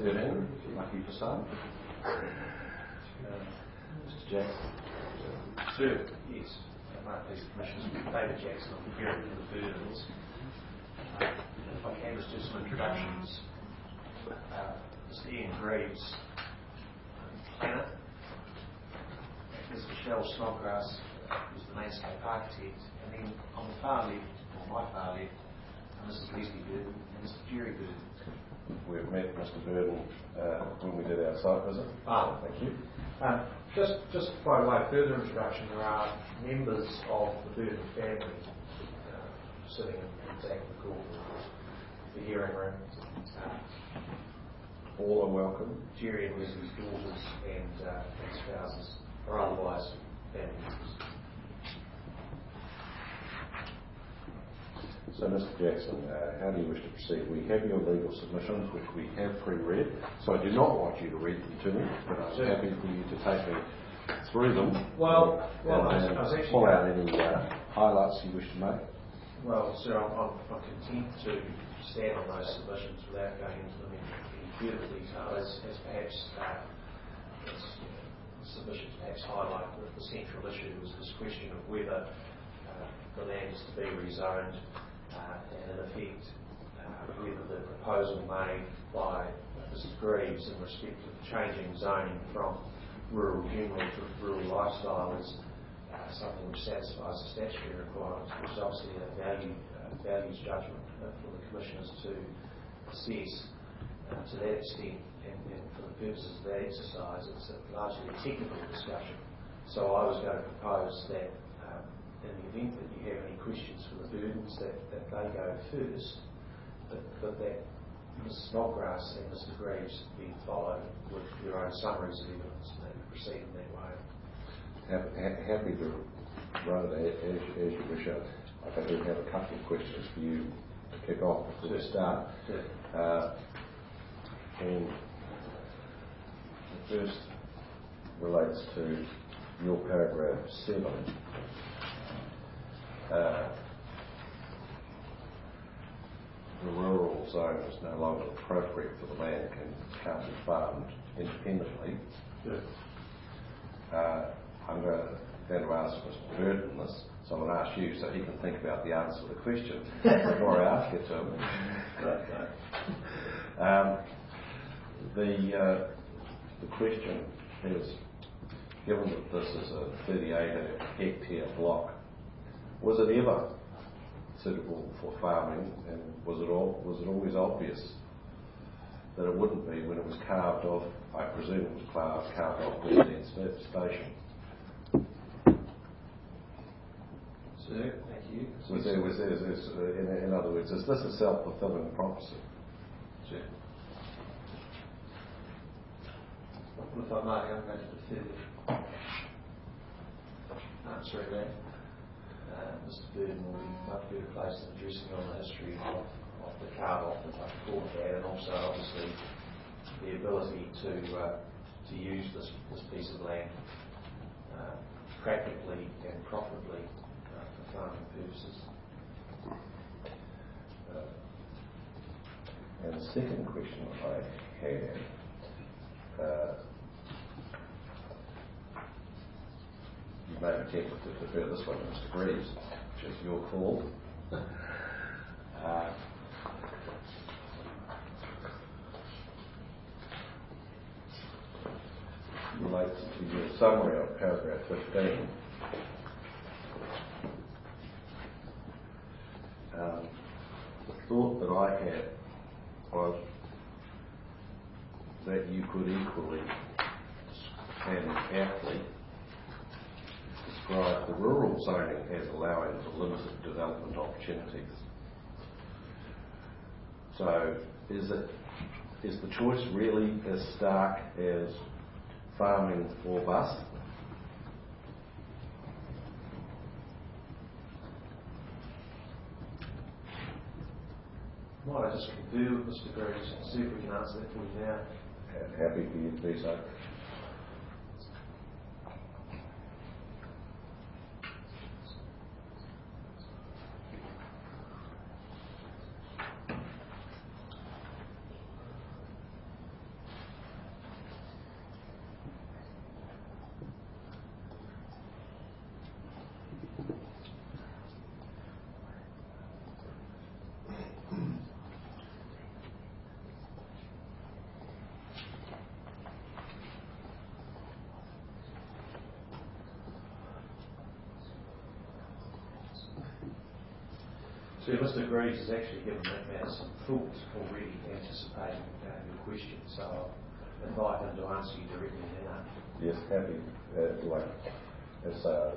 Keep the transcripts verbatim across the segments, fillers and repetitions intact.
thirteen, if you're lucky for some. Uh, Mister Jackson. Sir, yes. Mark these commissions. David Jackson, I'm preparing for the Burdens. Uh, if I can, just do some introductions. Uh, Mister Ian Greaves, um, planner. Mister Michelle Snodgrass, who's the landscape architect. And then on the far left, or my far left, uh, Missus Leslie Burden and Mister Jerry Burden. We've met Mister Burden uh, when we did our site visit. Ah, thank you. Um, just, just by way of further introduction, there are members of the Burden family uh, sitting in exactly the corner of the hearing room. Uh, All are welcome. Jerry and Leslie's daughters and, uh, and spouses are otherwise family members. So, Mister Jackson, uh, how do you wish to proceed? We have your legal submissions, which we have pre-read, so I do not want you to read them to me, but I'm sure. happy for you to take me through them. Well, well, and, I was, and I was actually pull out any uh, highlights you wish to make. Well, sir, I'm, I'm, I'm content to stand on those submissions without going into them in any further detail, as, as perhaps uh, as, you know, the submissions perhaps highlight that the central issue was this question of whether uh, the land is to be rezoned. Uh, and in effect, uh, whether the proposal made by Mister Greaves in respect of changing zoning from rural general to rural lifestyle is uh, something which satisfies the statutory requirements, which is obviously a value, uh, values judgment uh, for the commissioners to assess. Uh, to that extent, and, and for the purposes of that exercise, it's a largely a technical discussion. So I was going to propose that in the event that you have any questions for the Burdens, that, that they go first, but, but that Missus Snodgrass and Mister Greaves be followed with their own summaries of evidence and they proceed in that way. Happy, happy to run it as, as you wish. I do have a couple of questions for you to kick off before we start. Sure. Uh, and the first relates to your paragraph seven. Uh, the rural zone is no longer appropriate for the land can can't be farmed independently. Sure. Uh, I'm going to, going to ask Mister Burden this, so I'm going to ask you so he can think about the answer to the question before I ask it to him. Um, the uh, the question is, given that this is a thirty-eight hectare block, was it ever suitable for farming, and was it all, was it always obvious that it wouldn't be when it was carved off? I presume it was carved, carved off Western Station. Sir, thank you. Was there, was there, is this, uh, in, in other words, is this a self-fulfilling prophecy? Sure. Well, if I may, I'm going to defer answering that. Uh, Mister Burden will be much better placed in addressing on the history of, of the carve-off that I call that, and also obviously the ability to uh, to use this, this piece of land uh, practically and profitably uh, for farming purposes. Uh, and the second question I had, uh, you may be tempted to defer this one to Mister Greaves, which is your call. uh, relates to your summary of paragraph fifteen. Um, the thought that I had was that you could equally and aptly describe the rural zoning as allowing for limited development opportunities. So is it is the choice really as stark as farming or bust? Might I just confer with Mister Greaves and see if we can answer that for you now? Happy for you to do so. So Mister Greaves has actually given that matter some thought already, anticipating uh, your question. So I'll invite him to answer you directly now. Yes, happy. Uh, like, as, uh, uh,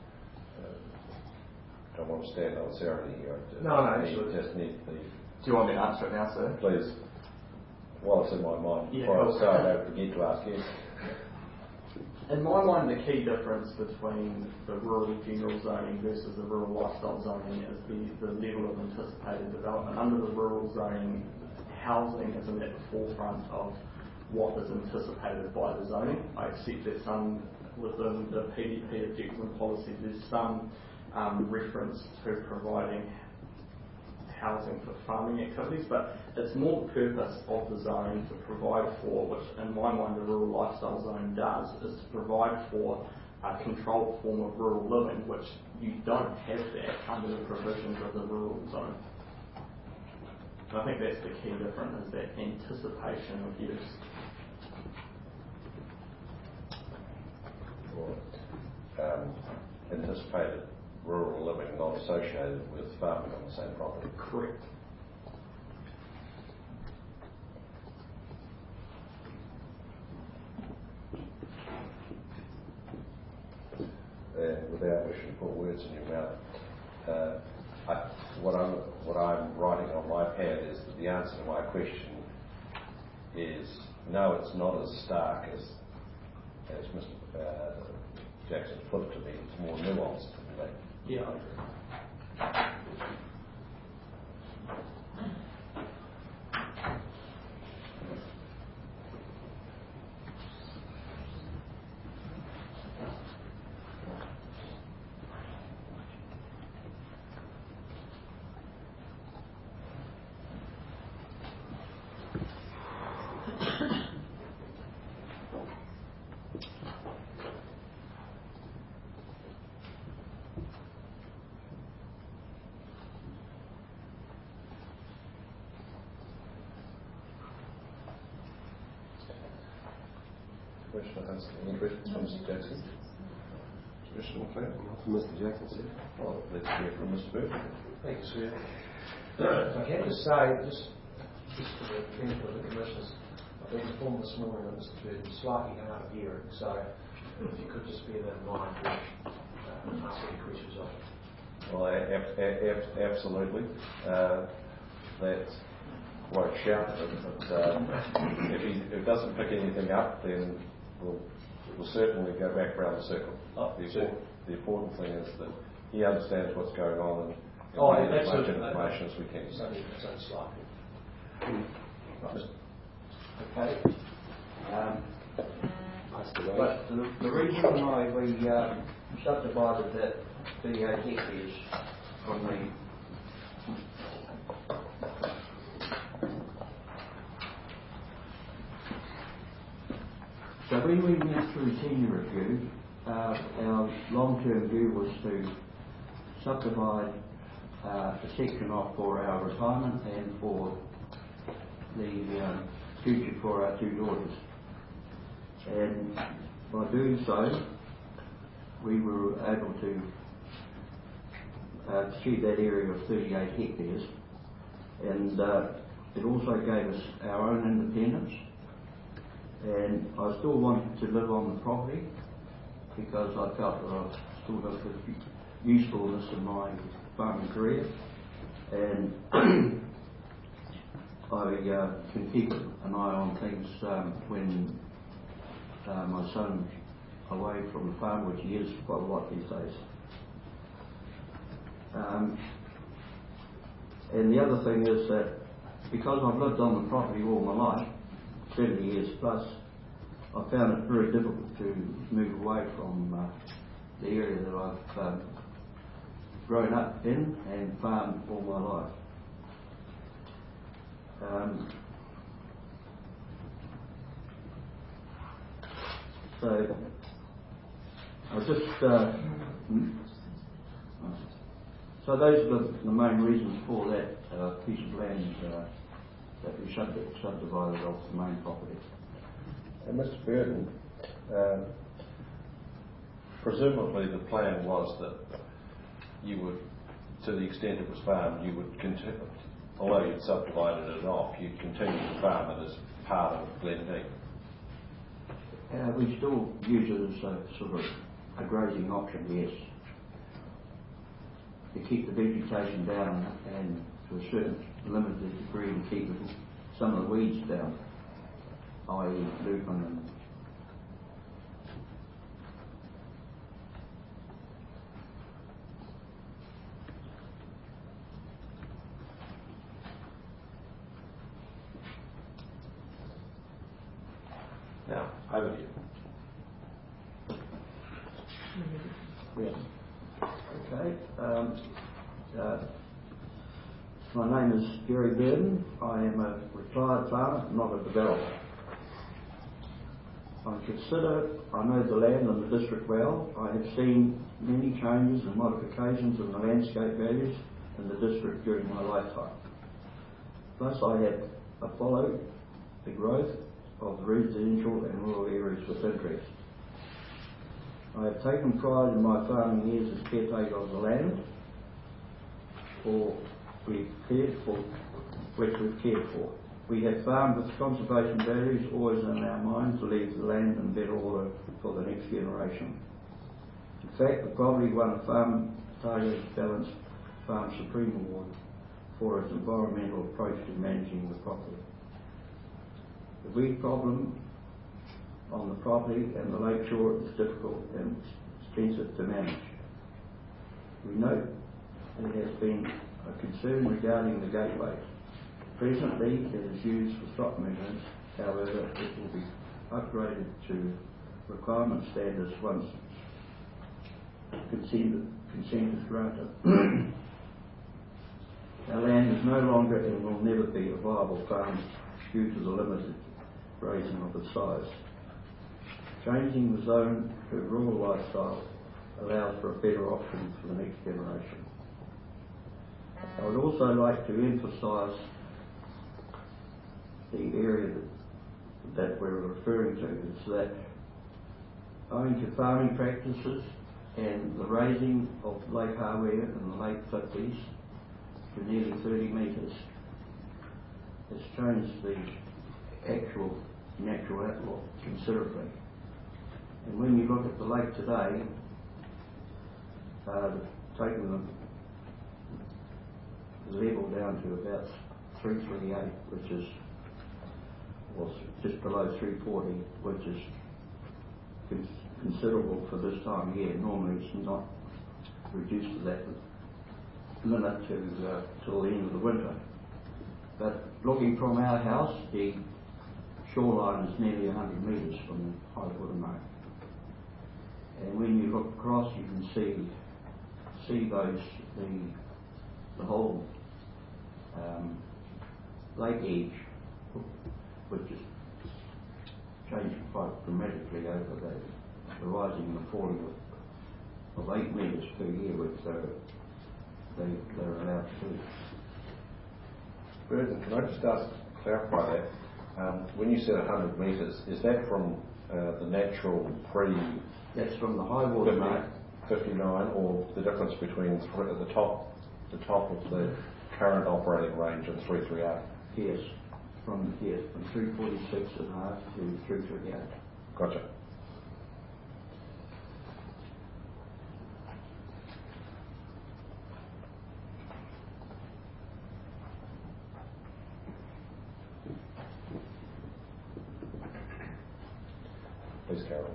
don't want to stand on ceremony here. I No, no, need, actually. just need the. Do you want me to answer it now, sir? Please. While it's in my mind, Yeah, before cool. I start, I don't forget to ask you. In my mind, the key difference between the rural general zoning versus the rural lifestyle zoning is the, the level of anticipated development. Under the rural zoning, housing isn't at the forefront of what is anticipated by the zoning. I accept that some within the P D P objectives and policy, there's some um, reference to providing housing for farming activities, but it's more the purpose of the zone to provide for, which in my mind the rural lifestyle zone does, is to provide for a controlled form of rural living, which you don't have that under the provisions of the rural zone. And I think that's the key difference, is that anticipation of use. Or um, anticipated rural living not associated with farming on the same property. Correct. And without wishing to put words in your mouth, uh, I, what I'm what I'm writing on my pad is that the answer to my question is no. It's not as stark as as Mister Uh, Jackson put it to me. It's more nuanced than that. Yeah. Question asked. Any questions from Mister Jackson? Question McLeod? From Mister Jackson, sir. Well, let's hear from Mister Bird. Thank you, sir. If I can just say, just, just for the benefit of the commissioners, I've been informed this morning that Mister Bird is slightly hard of hearing, so if you could just bear that in mind when uh, ask any questions of it. Well, a- a- a- absolutely. Uh, that's quite shouted, but uh, if he if he doesn't pick anything up, then we'll, we'll certainly go back around the circle. Oh, the, sure. important, the important thing is that he understands what's going on and Oh, we get as much absolutely. information as we can. It's only, it's only slightly. Right. Okay. Um, but the, the reason why we uh, subdivided that thirty-eight hectares from the so when we went through tenure review, uh, our long-term view was to subdivide uh, a section off for our retirement and for the um, future for our two daughters. And by doing so, we were able to uh, achieve that area of thirty-eight hectares, and uh, it also gave us our own independence. And I still wanted to live on the property because I felt that I still got the usefulness in my farming career, and I uh, can keep an eye on things um, when uh, my son's away from the farm, which he is quite a lot these days. Um, and the other thing is that because I've lived on the property all my life, seventy years plus, I found it very difficult to move away from uh, the area that I've um, grown up in and farmed all my life. Um, so I just uh, so those are the, the main reasons for that uh, piece of land uh, that we sub- subdivided off the main property. And Mister Burton, uh, presumably the plan was that you would to the extent it was farmed, you would continue, although you'd subdivided it off, you'd continue to farm it as part of Glendean. Uh, we still use it as a sort of a grazing option, yes, to keep the vegetation down and to a certain limited degree to keep some of the weeds down, that is lupin and Now, over to you. Yes. Okay. Um, uh, my name is Jerry Burden. I am a retired farmer, not a developer. I consider I know the land and the district well. I have seen many changes and modifications in the landscape values in the district during my lifetime. Thus, I have followed the growth of the residential and rural areas with interest. I have taken pride in my farming years as caretaker of the land, for we've cared for, which we've cared for. We have farmed with conservation values always in our mind to leave the land in better order for the next generation. In fact, the property won a Farm Target Balanced Farm Supreme Award for its environmental approach to managing the property. The weed problem on the property and the lakeshore is difficult and expensive to manage. We note there has been a concern regarding the gateway. Presently it is used for stock movements, however it will be upgraded to requirement standards once consent, consent is granted. Our land is no longer and will never be a viable farm due to the limited grazing of its size. Changing the zone to rural lifestyle allows for a better option for the next generation. I would also like to emphasise the area that, that we're referring to is that owing to farming practices and the raising of Lake Hawea in the late fifties to nearly thirty metres has changed the actual natural outlook considerably. And when you look at the lake today, uh, taking the, the level down to about three thirty-eight, which is well, just below three forty, which is cons- considerable for this time of year. Normally it's not reduced to that limit to uh, till the end of the winter. But looking from our house, the shoreline is nearly one hundred metres from high water mark. And when you look across, you can see see those the the whole um, lake edge, which has changed quite dramatically over the, the rising and the falling of, of eight metres per year, which they're, they, they're allowed to do. Burden, can I just ask, clarify that? Um, when you said one hundred metres, is that from uh, the natural pre... That's from the high water mark. fifty-nine, or the difference between th- at the top the top of the current operating range and three thirty-eight? Yes, from yes, from three forty-six and a half to three thirty-eight. Gotcha. Please, Carol.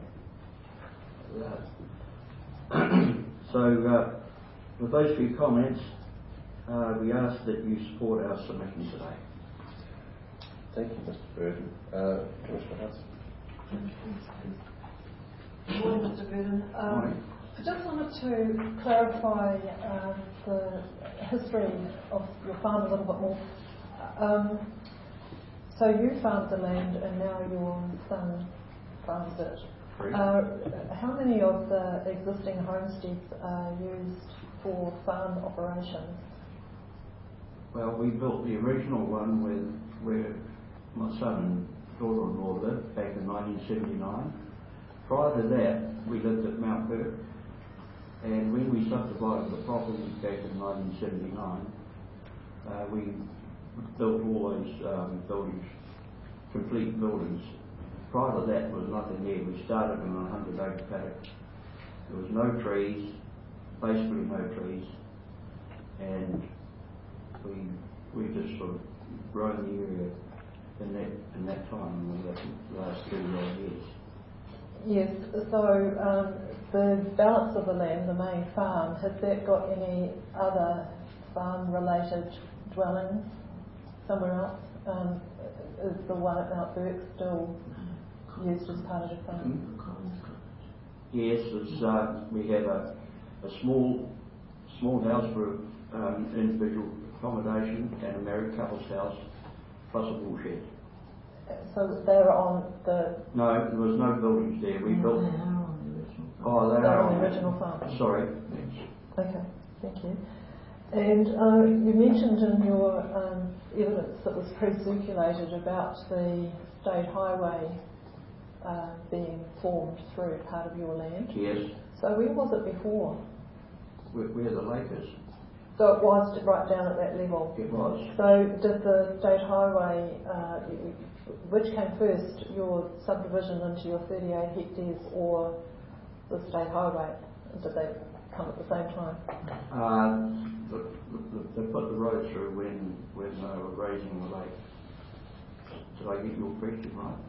So, uh, with those few comments, uh, we ask that you support our submission today. Thank you, Mister Burden. Uh, Commissioner Hudson. Good morning, Mister Burden. Um, Morning. I just wanted to clarify um, the history of your farm a little bit more. Um, so you farmed the land and now your son farms it. Uh, how many of the existing homesteads are used for farm operations? Well, we built the original one with where my son and daughter-in-law lived back in nineteen seventy-nine. Prior to that, we lived at Mount Burke, And when we subdivided the property back in nineteen seventy-nine, uh, we built all those um, buildings, complete buildings. Prior to that, there was nothing there. We started in a hundred acre paddock. There was no trees, basically no trees, and we we just sort of grown the area in that in that time, in the last thirty odd years. Yes, so um, the balance of the land, the main farm, has that got any other farm-related dwellings somewhere else? Um, is the one at Mount Burke still used as part of the farm? Yes, it's, uh, we have a, a small small house for um, individual accommodation and a married couple's house, plus a wool shed. So they're on the... No, there was no buildings there. We built... Oh, they they're are on the original farm. Sorry. Okay, thank you. And uh, you mentioned in your um, evidence that was pre-circulated about the state highway uh, being formed through part of your land. Yes. So where was it before? Where, where the lake is. So it was right down at that level? It was. So did the state highway, uh, which came first, your subdivision into your thirty-eight hectares or the state highway? Did they come at the same time? Uh, the, the, they put the road through when when they were raising the lake. Did I get your question right?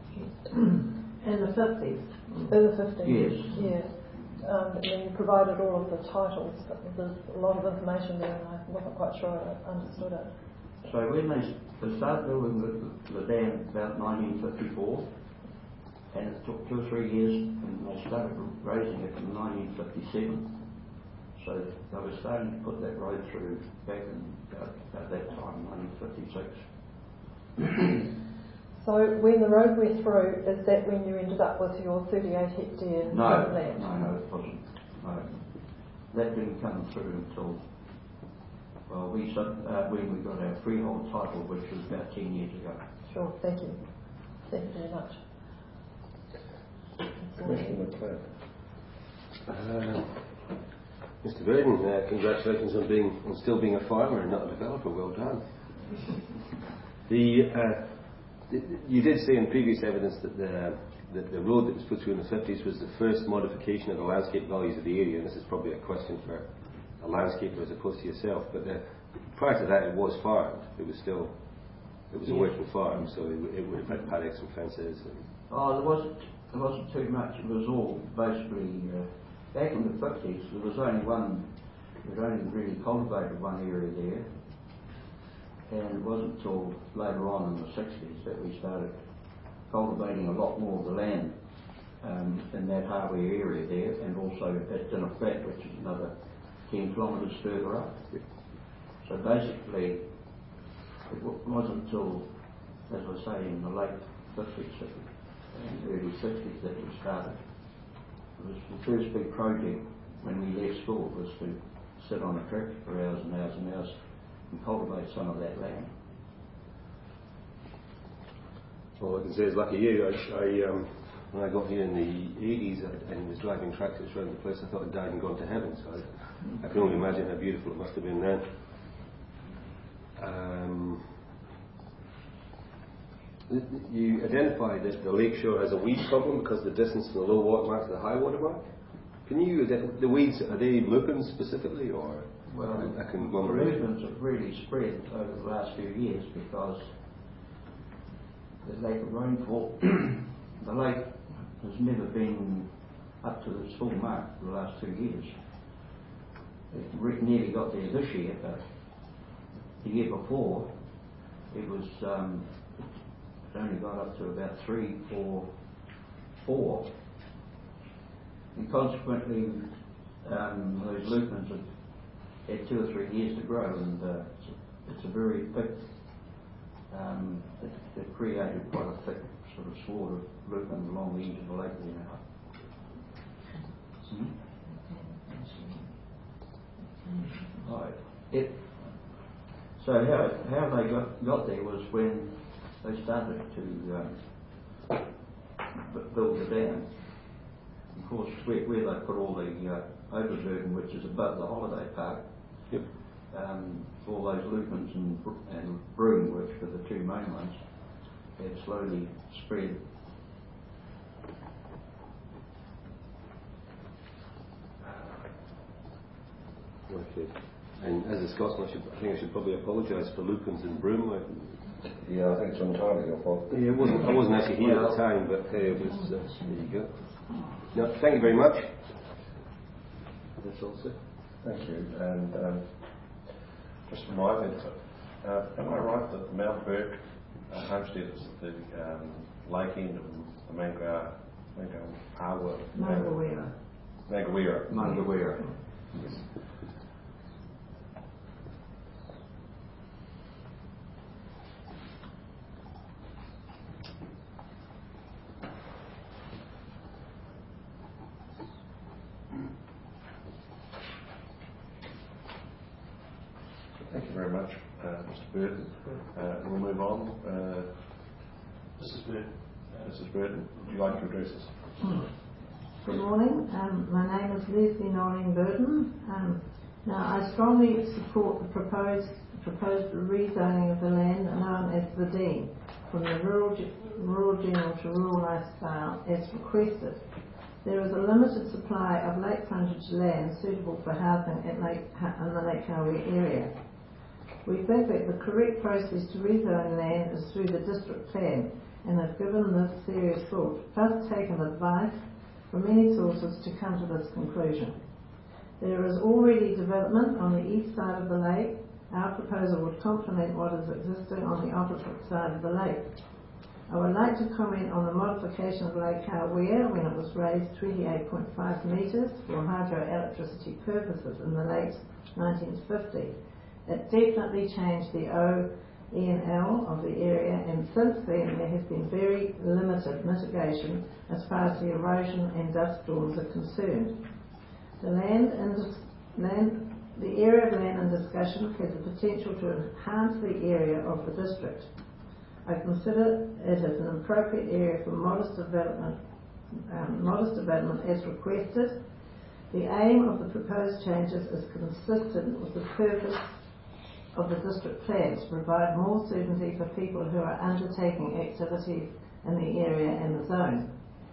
In the fifties. In the fifties? Yes. Yeah. Um, and then you provided all of the titles, but there's a lot of information there and I wasn't quite sure I understood it. So when they, they started building the, the dam about nineteen fifty-four, and it took two or three years, and they started raising it in nineteen fifty-seven. So they were starting to put that road through back in about, about that time, nineteen fifty-six. So when the road went through, is that when you ended up with your thirty-eight hectare No, land? no, no, it wasn't. No. That didn't come through until, well, we sub, uh, when we got our freehold title, which was about ten years ago. Sure, thank you. Thank you very much. Commissioner McLeod. Uh, Mister Burden, uh, congratulations on being on still being a farmer and not a developer. Well done. The, uh, the you did say in previous evidence that the that the road that was put through in the fifties was the first modification of the landscape values of the area, and this is probably a question for a landscaper as opposed to yourself. But the, prior to that, it was farmed. It was still it was a working farm, so it, it would have had paddocks and fences. And Oh, there wasn't there wasn't too much. It was all basically uh, back in the fifties. There was only one. We'd only really cultivated one area there, and it wasn't until later on in the sixties that we started cultivating a lot more of the land um, in that Harvey area there, and also at Dinner Flat, which is another ten kilometres further up. So basically, it w- wasn't until, as I say, in the late fifties and early sixties that we started. It was the first big project when we left school was to sit on a tractor for hours and hours and hours and cultivate some of that land. all I can say is lucky you. I, I um, when I got here in the eighties and was driving tractors around the place, I thought I'd died and gone to heaven. So I, I can only imagine how beautiful it must have been then. Um, you identified that the lakeshore has a weed problem because of the distance from the low water mark to the high water mark. Can you, the weeds, are they lupins specifically or well, a the conglomeration? lupins have really spread over the last few years because the lake of rainfall, the lake has never been up to its full mark for the last two years. It re- nearly got there this year, but the year before it was um, it only got up to about three, four, four, and consequently um, those lupins have had two or three years to grow, and uh, it's, a, it's a very thick. Um, it, it created quite a thick sort of sward of lupins along the edge of the lake there now. Hmm? Right. It, so how how they got, got there was when they started to um, b- build the dam. Of course, where, where they put all the uh, Overburden, which is above the holiday park. Yep. Um, all those Lupins and, and Broome, which were the two main ones, had slowly spread. Okay. And as a Scotsman, I, should, I think I should probably apologise for Lupins and Broome. I, Yeah, I think it's entirely your fault. yeah, it wasn't, I wasn't actually here at the time, but uh, it was. Uh, there you go. No, thank you very much. That's all, sir. Thank you. And um, just remind me, uh, am I right that Mount Burke uh, homestead is at the um, lake end of the Manga, Manga Awa? Mangawera. Mangawera. Mangawera. Yes. Thank you very much, uh, Mister Burton. Uh, we'll move on. Uh, Missus Burton. Missus Burton, would you like to address us? Good morning. Um, my name is Leslie Noreen Burton. Um, now, I strongly support the proposed proposed rezoning of the land known as the Dean from the rural, rural general to rural lifestyle as requested. There is a limited supply of lake frontage land suitable for housing at lake, in the Lake Kawe area. We think that the correct process to rezone land is through the district plan and have given this serious thought, plus taken advice from many sources to come to this conclusion. There is already development on the east side of the lake. Our proposal would complement what is existing on the opposite side of the lake. I would like to comment on the modification of Lake Kawe when it was raised twenty-eight point five metres for hydroelectricity purposes in the late nineteen fifty. It definitely changed the O E N L of the area, and since then there has been very limited mitigation as far as the erosion and dust storms are concerned. The land and land, the area of land in discussion has the potential to enhance the area of the district. I consider it as an appropriate area for modest development, um, modest development as requested. The aim of the proposed changes is consistent with the purpose of the district plan to provide more certainty for people who are undertaking activities in the area and the zone.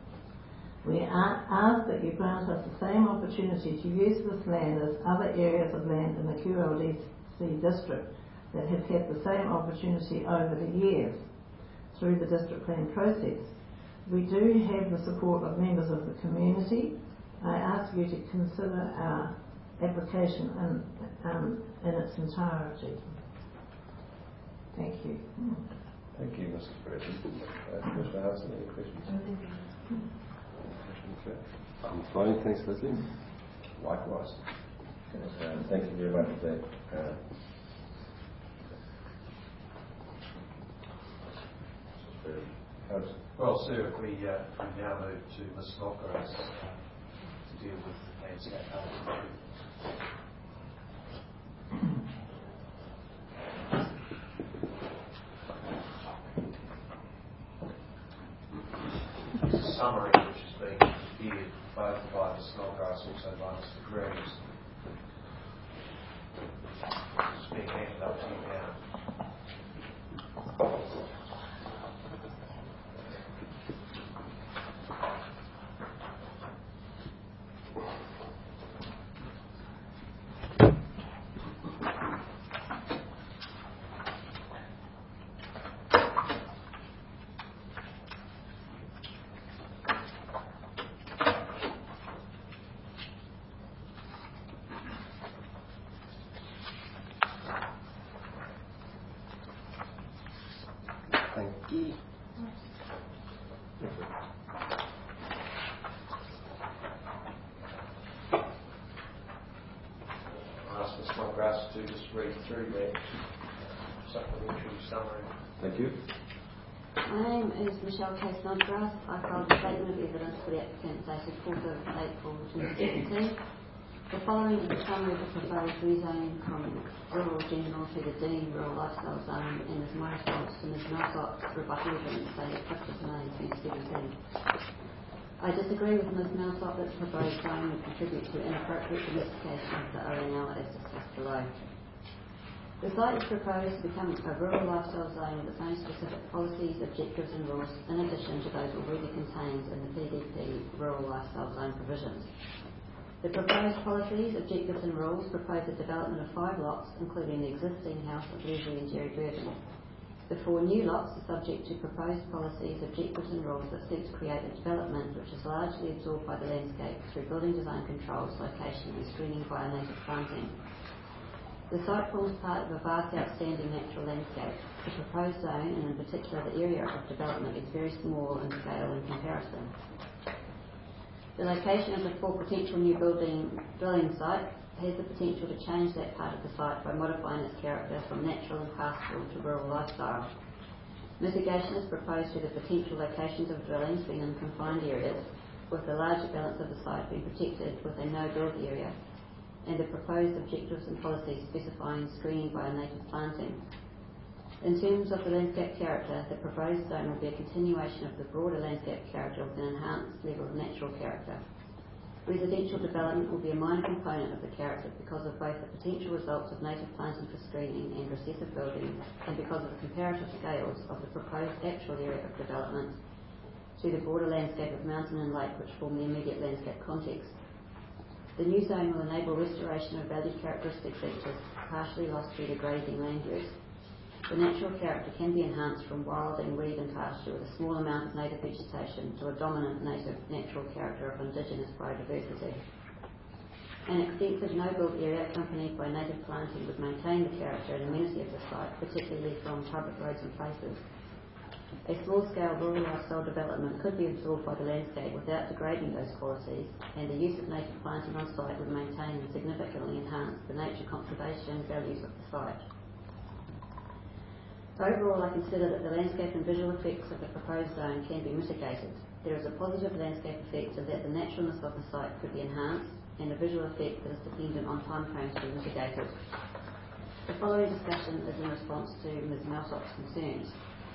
We ask that you grant us the same opportunity to use this land as other areas of land in the Q L D C district that have had the same opportunity over the years through the district plan process. We do have the support of members of the community. I ask you to consider our application in, um, in its entirety. Thank you. Thank you, Missus Burton. Uh, Commissioner Hudson, any questions? Okay. I'm fine, thanks, Leslie. Likewise. Uh, thank you very much for that. Uh, Well, sir, if we, uh, we now move to Miz Snodgrass uh, to deal with the landscape architecture. Summary which has been prepared both by Miz Snodgrass and also by Mister Greaves. It's being handed up to you now. Thank you. I'll ask Miz Snodgrass to just read through that supplementary summary. Thank you. My name is Michelle K. Snodgrass. I filed a statement of evidence for the applicant dated fourth of April twenty seventeen. The following is a summary of the proposed rezoning from rural general to the Dean rural lifestyle zone and is my response to Miz Nelson's rebuttal evidence dated fifth of May twenty seventeen. I disagree with Miz Millsop that the proposed zone would contribute to inappropriate domestication of the O N L as discussed below. The site is proposed to become a rural lifestyle zone with its own specific policies, objectives and rules in addition to those already contained in the P D P rural lifestyle zone provisions. The proposed policies, objectives and rules propose the development of five lots, including the existing house of Leslie and Jerry Burton. The four new lots are subject to proposed policies, objectives and rules that seek to create a development which is largely absorbed by the landscape through building design controls, location and screening via native planting. The site forms part of a vast outstanding natural landscape. The proposed zone, and in particular the area of development, is very small in scale in comparison. The location of the four potential new building dwelling sites has the potential to change that part of the site by modifying its character from natural and pastoral to rural lifestyle. Mitigation is proposed to the potential locations of dwellings being in confined areas, with the larger balance of the site being protected with a no-build area, and the proposed objectives and policies specifying screening by native planting. In terms of the landscape character, the proposed zone will be a continuation of the broader landscape character with an enhanced level of natural character. Residential development will be a minor component of the character because of both the potential results of native planting for screening and recessive building, and because of the comparative scales of the proposed actual area of development to the broader landscape of mountain and lake which form the immediate landscape context. The new zone will enable restoration of valued characteristic features partially lost due to grazing land use. The natural character can be enhanced from wild and reed and pasture with a small amount of native vegetation to a dominant native natural character of indigenous biodiversity. An extensive no-build area accompanied by native planting would maintain the character and amenity of the site, particularly from public roads and places. A small-scale rural lifestyle development could be absorbed by the landscape without degrading those qualities, and the use of native planting on site would maintain and significantly enhance the nature conservation values of the site. Overall, I consider that the landscape and visual effects of the proposed zone can be mitigated. There is a positive landscape effect in that the naturalness of the site could be enhanced, and a visual effect that is dependent on timeframes to be mitigated. The following discussion is in response to Miz Millsop's concerns.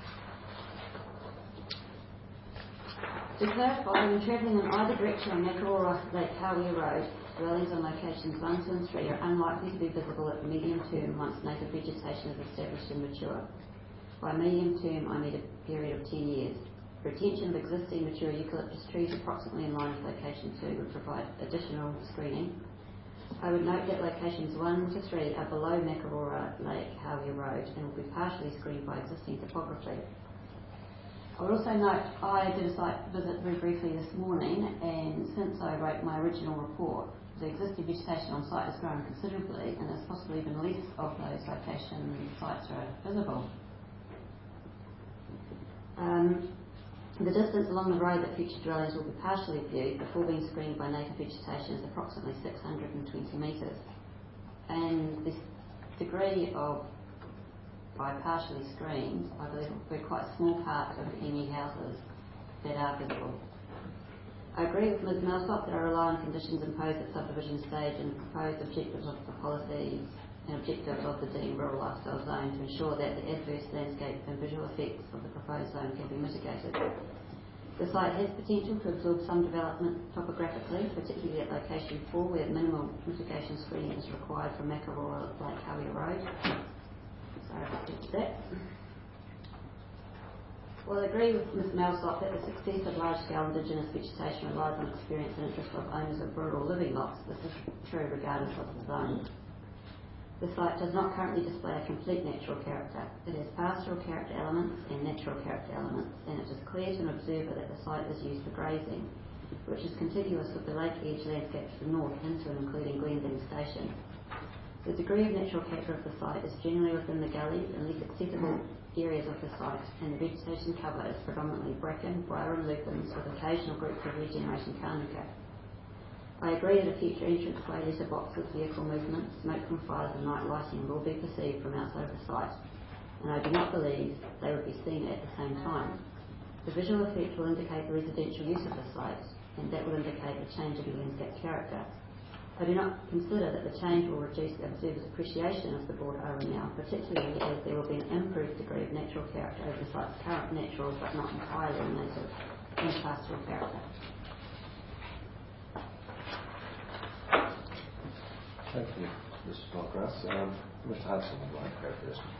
To clarify, when travelling in either direction on Makarora Lake Hawea Road, dwellings on locations one, two and three are unlikely to be visible at the medium term once native vegetation is established and mature. By medium term, I mean a period of ten years. Retention of existing mature eucalyptus trees approximately in line with location two would provide additional screening. I would note that locations one to three are below Makarora Lake Hawea Road and will be partially screened by existing topography. I would also note I did a site visit very briefly this morning, and since I wrote my original report, the existing vegetation on site has grown considerably, and there's possibly even less of those location sites are visible. Um, the distance along the road that future dwellings will be partially viewed before being screened by native vegetation is approximately six hundred twenty metres. And this degree of by partially screened, I believe will be quite a small part of any houses that are visible. I agree with Miz Millsop that I rely on conditions imposed at subdivision stage and proposed objectives of the policies and objectives of the deemed rural lifestyle zone to ensure that the adverse landscape and visual effects of the proposed zone can be mitigated. The site has potential to absorb some development topographically, particularly at location four where minimal mitigation screening is required from Makarora Lake Hawea Road. Sorry about that. Well, I agree with Miz Millsop that the success of large-scale indigenous vegetation relies on experience and interest of owners of rural living lots. This is true regardless of the zone. The site does not currently display a complete natural character. It has pastoral character elements and natural character elements, and it is clear to an observer that the site is used for grazing, which is contiguous with the lake edge landscape to the north into and including Glending Station. The degree of natural character of the site is generally within the gullies and less accessible areas of the site, and the vegetation cover is predominantly bracken, briar and lupins with occasional groups of regeneration carnica. I agree that a future entranceway, letterboxes, vehicle movement, smoke from fires and night lighting will be perceived from outside of the site, and I do not believe they would be seen at the same time. The visual effect will indicate the residential use of the site, and that will indicate a change in the landscape character. I do not consider that the change will reduce the observer's appreciation of the broader O N L, particularly as there will be an improved degree of natural character over the site's current natural but not entirely native and pastoral character. Thank you, Mister Snodgrass. Um, Mister Hudson would like to go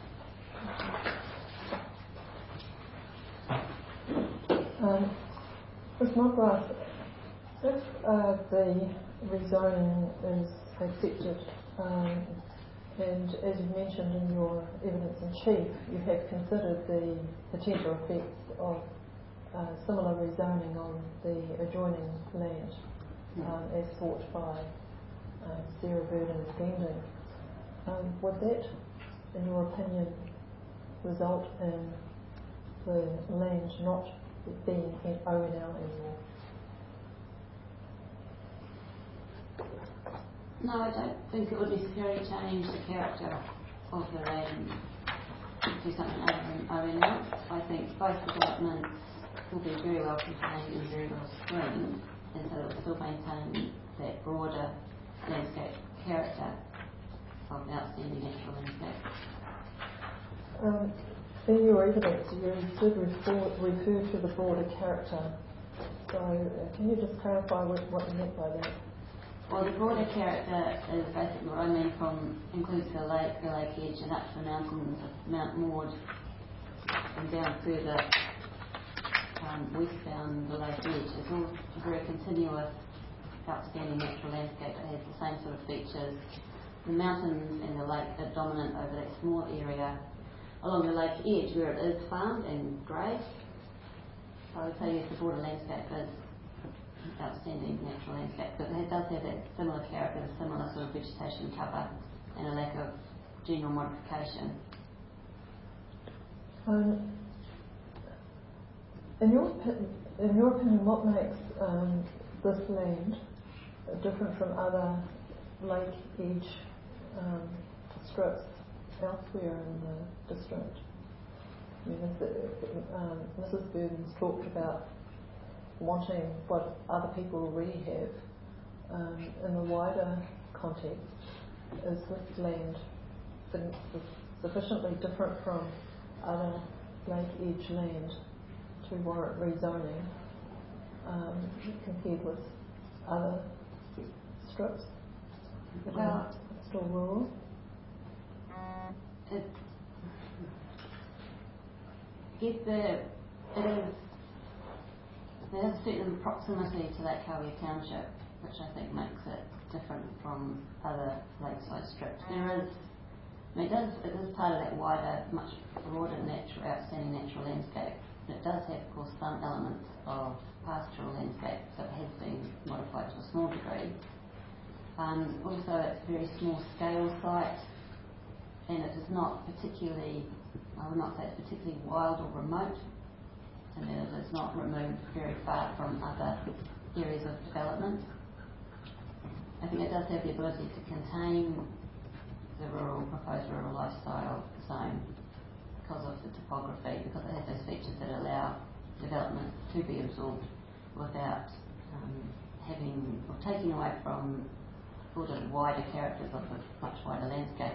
first. Um, Mister Snodgrass, if uh, the rezoning is accepted, um, and as you mentioned in your evidence in chief, you have considered the potential effects of uh, similar rezoning on the adjoining land um, as sought by uh, Sarah Bird and Gending. Um, would that, in your opinion, result in the land not being in O N L anymore? No, I don't think it would necessarily change the character of the land to something other than O N L. I think both developments will be very well contained and very well screened, and so it will still maintain that broader landscape character of outstanding natural landscape. Um, in your evidence, you did refer, refer to the broader character. So, uh, can you just clarify what, what you meant by that? Well, the broader character is basically what I mean from includes the lake, the lake edge, and up to the mountains of Mount Maud, and down further um, westbound the lake edge. It's all a very continuous, outstanding natural landscape that has the same sort of features. The mountains and the lake are dominant over that small area along the lake edge where it is farmed and grazed. So I would say yes, the broader landscape is outstanding natural landscape, but it does have that similar character, similar sort of vegetation cover, and a lack of general modification. Um, in your in your opinion, what makes um, this land different from other lake edge um, strips elsewhere in the district? I mean, is it, um, Missus Burden's talked about wanting what other people already have. Um, in the wider context, is this land sufficiently different from other lake edge land to warrant rezoning um, compared with other strips that Well, are still rural? It, if the, it is There is a certain proximity to Lake Kawerau Township, which I think makes it different from other lakeside strips. There is, I mean, it, does, it is part of that wider, much broader, natural, outstanding natural landscape. And it does have, of course, some elements of pastoral landscape, so it has been modified to a small degree. Um, also, it's a very small scale site, and it is not particularly, I would not say it's particularly wild or remote, and it is not removed very far from other areas of development. I think it does have the ability to contain the rural, proposed rural lifestyle zone because of the topography, because it has those features that allow development to be absorbed without um, having or taking away from sort of wider characters of a much wider landscape.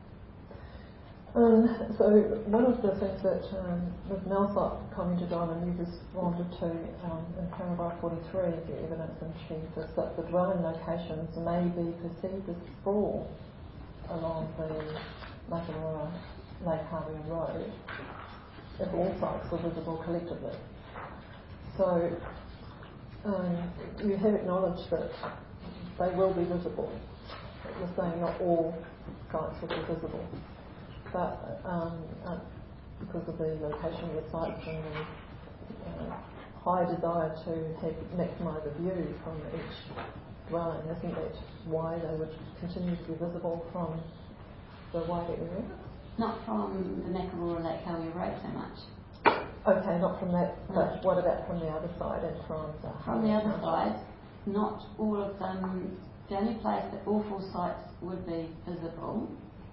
Um, so one of the things that um, Miz Millsop commented on and you responded to um, in paragraph forty-three of the evidence in chief is that the dwelling locations may be perceived as sprawl along the Lake Aurora, Lake Harvey Road if all sites were visible collectively. So um, you have acknowledged that they will be visible. You're saying not all sites will be visible. But um, uh, because of the location of the sites and the uh, high desire to have maximise the view from each dwelling, isn't that why they would continue to be visible from the wider area? Not from the Makarora Lake Kawerau Road so much. Okay, not from that, No. but what about from the other side and from the From the other side, not all of them. The only place that all four sites would be visible,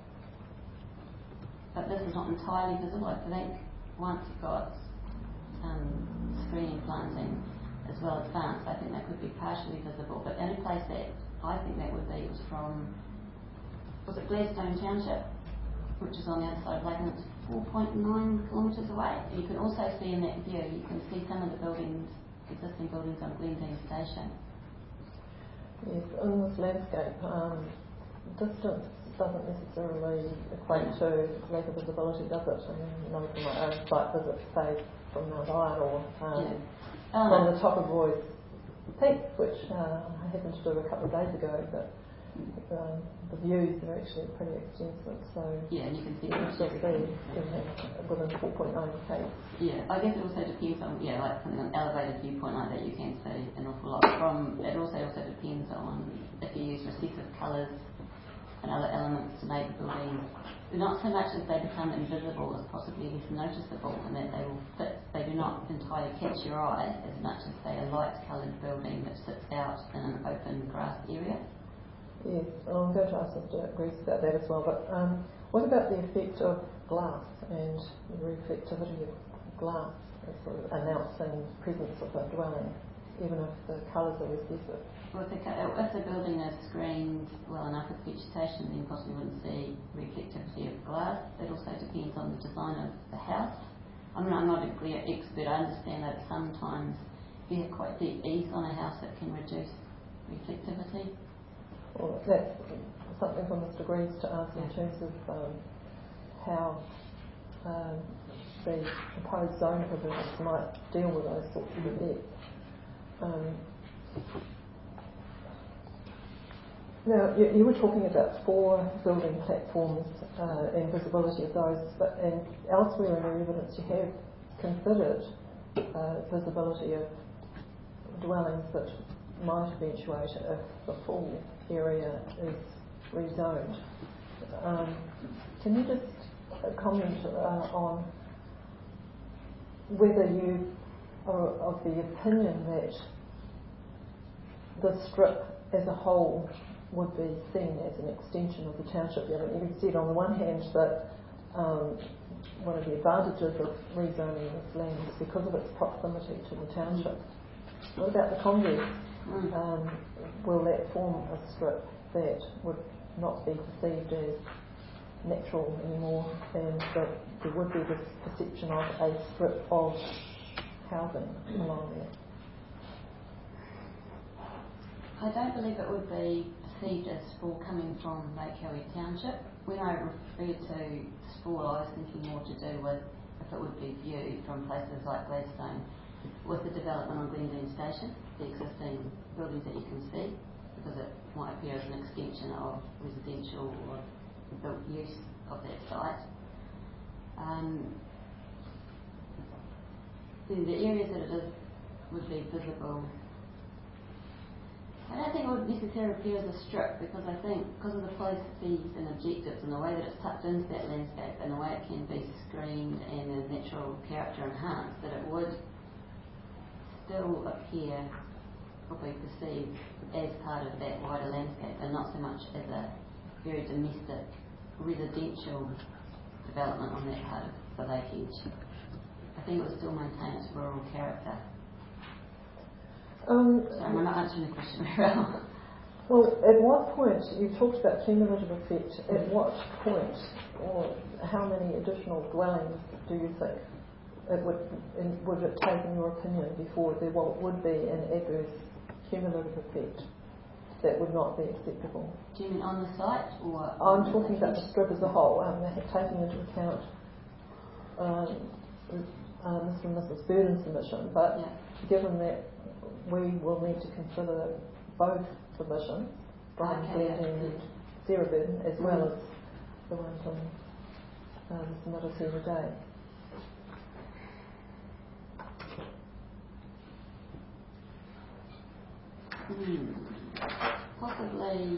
but this is not entirely visible. I think once you've got um, screening planting as well as advanced, I think that could be partially visible. But the only place that I think that would be was from, was it Gladstone Township, which is on the other side of Lake, and it's four point nine kilometres away. And you can also see in that view, you can see some of the buildings, existing buildings on Glendine Station. Yes, in this landscape, um, distance doesn't necessarily equate to lack of visibility, does it? I mean, you know, from my own site visit, say, from Mount Iron or um, Yeah. Um, from the top of Roy's Peak, which uh, I happened to do a couple of days ago, but um, the views are actually pretty extensive, so Yeah, and you can see you can still see everything. everything within four point nine K. Yeah, I guess it also depends on, yeah, like something on an elevated viewpoint like that, you can see an awful lot. From it also also depends on if you use recessive colours and other elements to make the building, not so much as they become invisible as possibly less noticeable, and that they will fit. They do not entirely catch your eye as much as say a light-coloured building that sits out in an open grass area. Yes, and I'm going to ask Mister Greaves about that as well, but um, what about the effect of glass and the reflectivity of glass as sort of announcing the presence of a dwelling, even if the colours are recessive? Well, if the, if the building is screened well enough with vegetation, then you possibly wouldn't see reflectivity of glass. It also depends on the design of the house. I'm not, I'm not a clear expert. I understand that sometimes if you have quite deep eaves on a house, it can reduce reflectivity. Well, that's something for Mister Greaves to answer in terms of um, how um, the proposed zone provisions might deal with those sorts of effects. Um, now, you, you were talking about four building platforms uh, and visibility of those, but and elsewhere in your evidence you have considered uh, visibility of dwellings that might eventuate if the full area is rezoned. Um, can you just comment uh, on whether you are of the opinion that the strip as a whole would be seen as an extension of the township? I mean, you said on the one hand that um, one of the advantages of rezoning this land is because of its proximity to the township. What about the converse? Um, will that form a strip that would not be perceived as natural anymore, and that there would be this perception of a strip of housing along there? I don't believe it would be perceived as spore coming from Lake Howie Township. When I referred to spore, I was thinking more to do with if it would be viewed from places like Gladstone with the development on Glendine Station, the existing buildings that you can see, because it might appear as an extension of residential or built use of that site. Um, the, the areas that it is would be visible. I don't think it would necessarily appear as a strip, because I think because of the policies and objectives and the way that it's tucked into that landscape and the way it can be screened and the natural character enhanced, that it would still appear or be perceived as part of that wider landscape and not so much as a very domestic residential development on that part of the lake edge. I think it would still maintain its rural character. Um, so I'm not answering the question very well. Well, at what point, you talked about cumulative effect, at what point or how many additional dwellings do you think it would, in, would it take, in your opinion, before there would be an adverse cumulative effect that would not be acceptable? Do you mean on the site or? I'm talking about the strip as a whole, um, taking into account um, uh, Mister and Missus Burden's submission, but yeah. given that we will need to consider both submissions, Brian okay, Burden yeah. and Sarah Burden, as well mm. as the one from um, submitted here today. Hmm. Possibly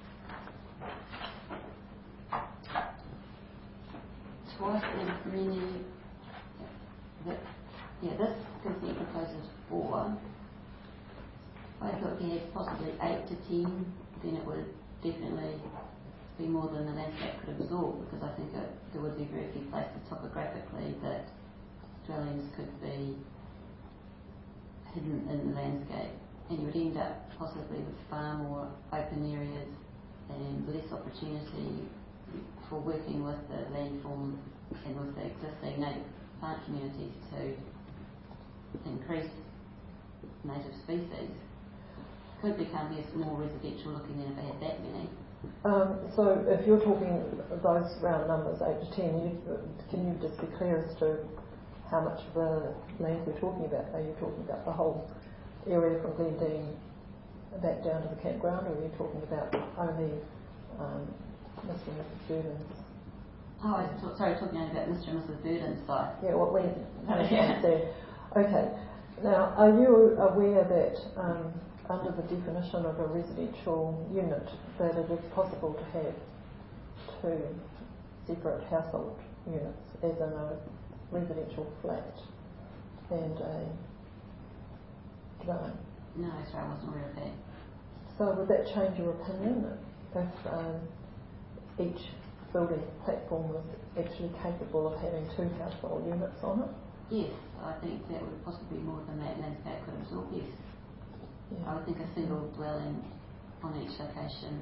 twice as many. That, yeah, this consent proposes four. I thought if you had possibly eight to ten, then it would definitely be more than the landscape could absorb, because I think it, there would be very few places topographically that dwellings could be hidden in the landscape. And you would end up possibly with far more open areas and less opportunity for working with the landform and with the existing native plant communities to increase native species. Could become yes, more residential looking than if they had that many. Um, so if you're talking those round numbers, eight to ten, you, can you just be clear as to how much of the land we're talking about? Are you talking about the whole area from Glendine back down to the campground, or are you talking about only um, Mister and Missus Burden's? Oh, I was t- sorry, talking about Mister and Missus Burden's site. Yeah, what we Yeah. there. Okay. Now, are you aware that um, under the definition of a residential unit, that it is possible to have two separate household units, as in a residential flat and a dwelling? No, sorry, I wasn't aware of that. So would that change your opinion if um, each building platform was actually capable of having two household units on it? Yes, I think that would possibly be more than that landscape could absorb, yes. Yeah. I would think a single dwelling on each location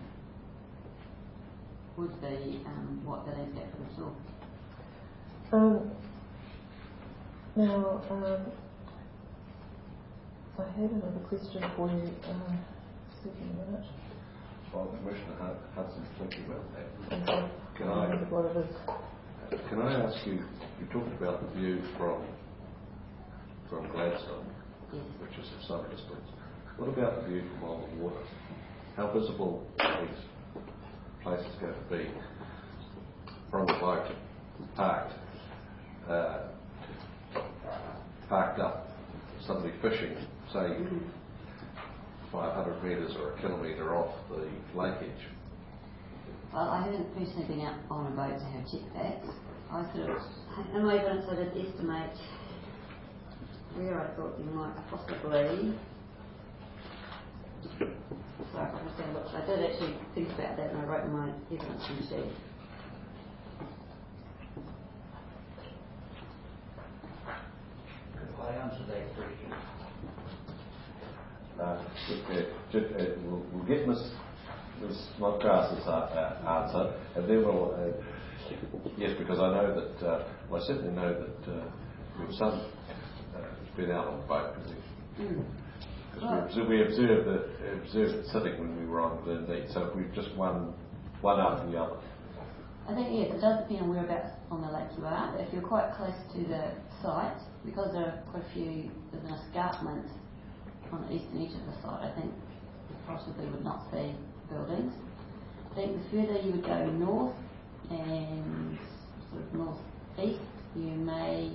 would be um, what the landscape could absorb. Um, now, um, I had another question for you. Uh, excuse me a minute. While Commissioner Hudson's thinking about that, Okay. Can I I- remember what it is. can I ask you, you talked about the view from from Gladstone, Yes. which is of some distance. What about the view from on the water? How visible are these places going to be from the boat parked, uh, parked up, somebody fishing, say, five hundred metres or a kilometre off the lake edge? Well, I haven't personally been out on a boat to have checked that. I sort of, in my evidence, I did estimate where I thought you might possibly. Sorry, if I can say, look, I did actually think about that and I wrote in my evidence sheet. Could I answer that question? Uh, just, uh, just, uh, we'll, we'll get Miss Miss Snodgrass's uh, uh, answer, and then we'll. Uh, yes, because I know that. Uh, well, I certainly know that uh, your son uh, has been out on the boat because Mm. we, we observed it, observed it sitting when we were on Glendine. So we've just one one after the other. I think, yes, it does depend on whereabouts on the lake you are. If you're quite close to the site, because there are quite a few, there's an escarpment on the eastern edge of the site, I think you possibly would not see buildings. I think the further you would go north and sort of northeast, you may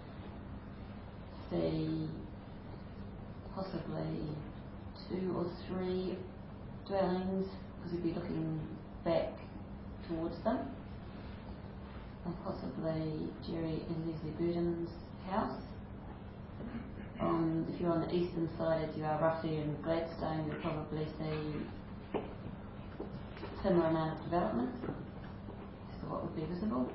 see possibly two or three dwellings, because you'd be looking back towards them. And possibly Jerry and Leslie Burden's house. Um, if you're on the eastern side, as you are roughly in Gladstone, you'll probably see similar amount of development as to what would be visible.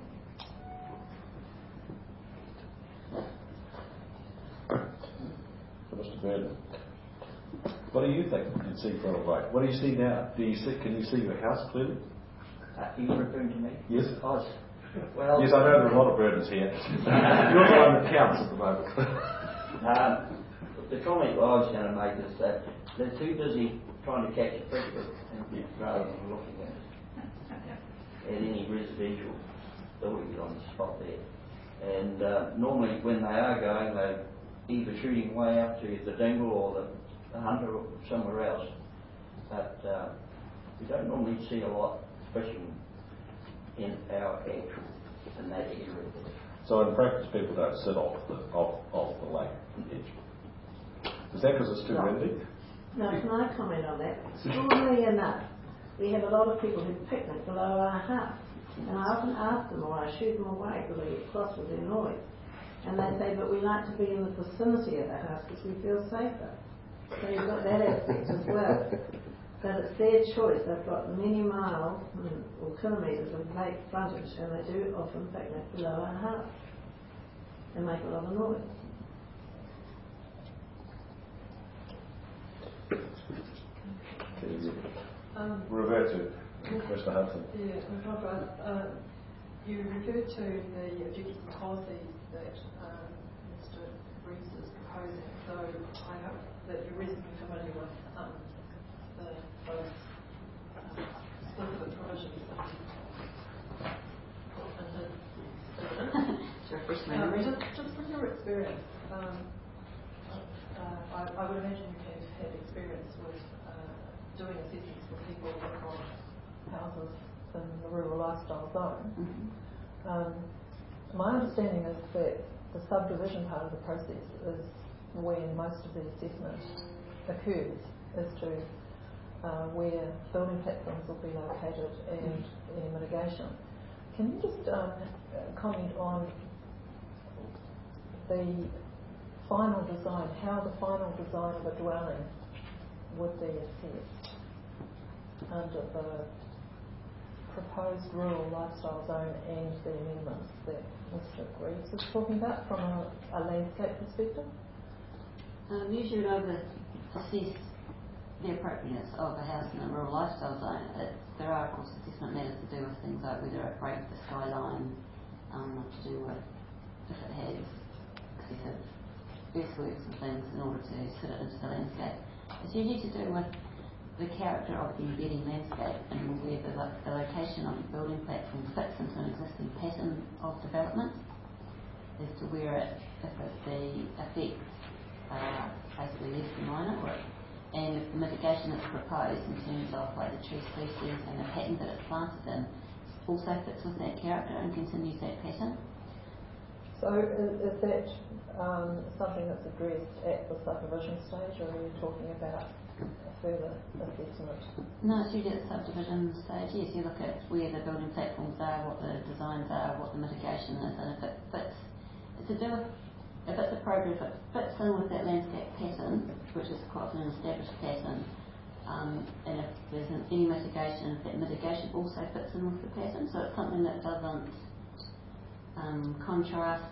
So, Mister Burden, what do you think you see from a boat? What do you see now? Do you see? Can you see your house clearly? Uh, are you referring to me? Yes. Oh, well, Yes, I know there are a lot of burdens here. You're the one that counts at the moment. um, the comment I was going to make is that they're too busy trying to catch a predator rather than looking at, at any residential buildings on the spot there. And uh, normally when they are going, they're either shooting way up to the dingle or the, the hunter or somewhere else. But uh, we don't normally see a lot fishing in our actual, in that area there. So in practice, people don't sit off the off, off the lake edge. Is that because it's too No. windy? No, can I comment on that? Strangely enough, we have a lot of people who picnic below our house. And I often ask them, or I shoot them away because they get cross with their noise. And they say, but we like to be in the vicinity of the house because we feel safer. So you've got that aspect as well. But it's their choice. They've got many miles or kilometres of lake frontage, and they do often picnic below our house and make a lot of noise. Um, Revert to Mister Hudson. Yeah, Barbara, uh, you referred to the objectives and policies that um, Mister Rees is proposing, so I hope that you're reasonably familiar with um, the, those um, specific provisions. To refresh my Um, memory. just, just from your experience, um, uh, I, I would imagine you have had experience with uh, doing assessments for people who've got houses in the rural lifestyle zone. Mm-hmm. Um, my understanding is that the subdivision part of the process is when most of the assessment occurs as to uh, where building platforms will be located and any mitigation. Can you just um, comment on the final design, how the final design of a dwelling would be assessed under the proposed rural lifestyle zone and the amendments that Mister Greaves was talking about from a, a landscape perspective? Um, usually when I would assess the appropriateness of a house in a rural lifestyle zone, it, there are of course assessment matters to do with things like whether it breaks the skyline, um, to do with if it has excessive earthworks and things in order to fit it into the landscape. It's usually to do with the character of the embedding landscape and where the, the location of the building platform fits into an existing pattern of development as to where it, if it, the effects are basically less than minor, or, and if the mitigation that's proposed in terms of like the tree species and the pattern that it's planted in also fits with that character and continues that pattern. So is, is that um, something that's addressed at the subdivision stage, or are you talking about a further assessment? No, it's usually at the subdivision stage. Yes, you look at where the building platforms are, what the designs are, what the mitigation is, and if it fits, it's to do with, if it's appropriate, if it fits in with that landscape pattern, which is quite an established pattern, um, and if there's an, any mitigation, if that mitigation also fits in with the pattern, so it's something that doesn't um, contrast.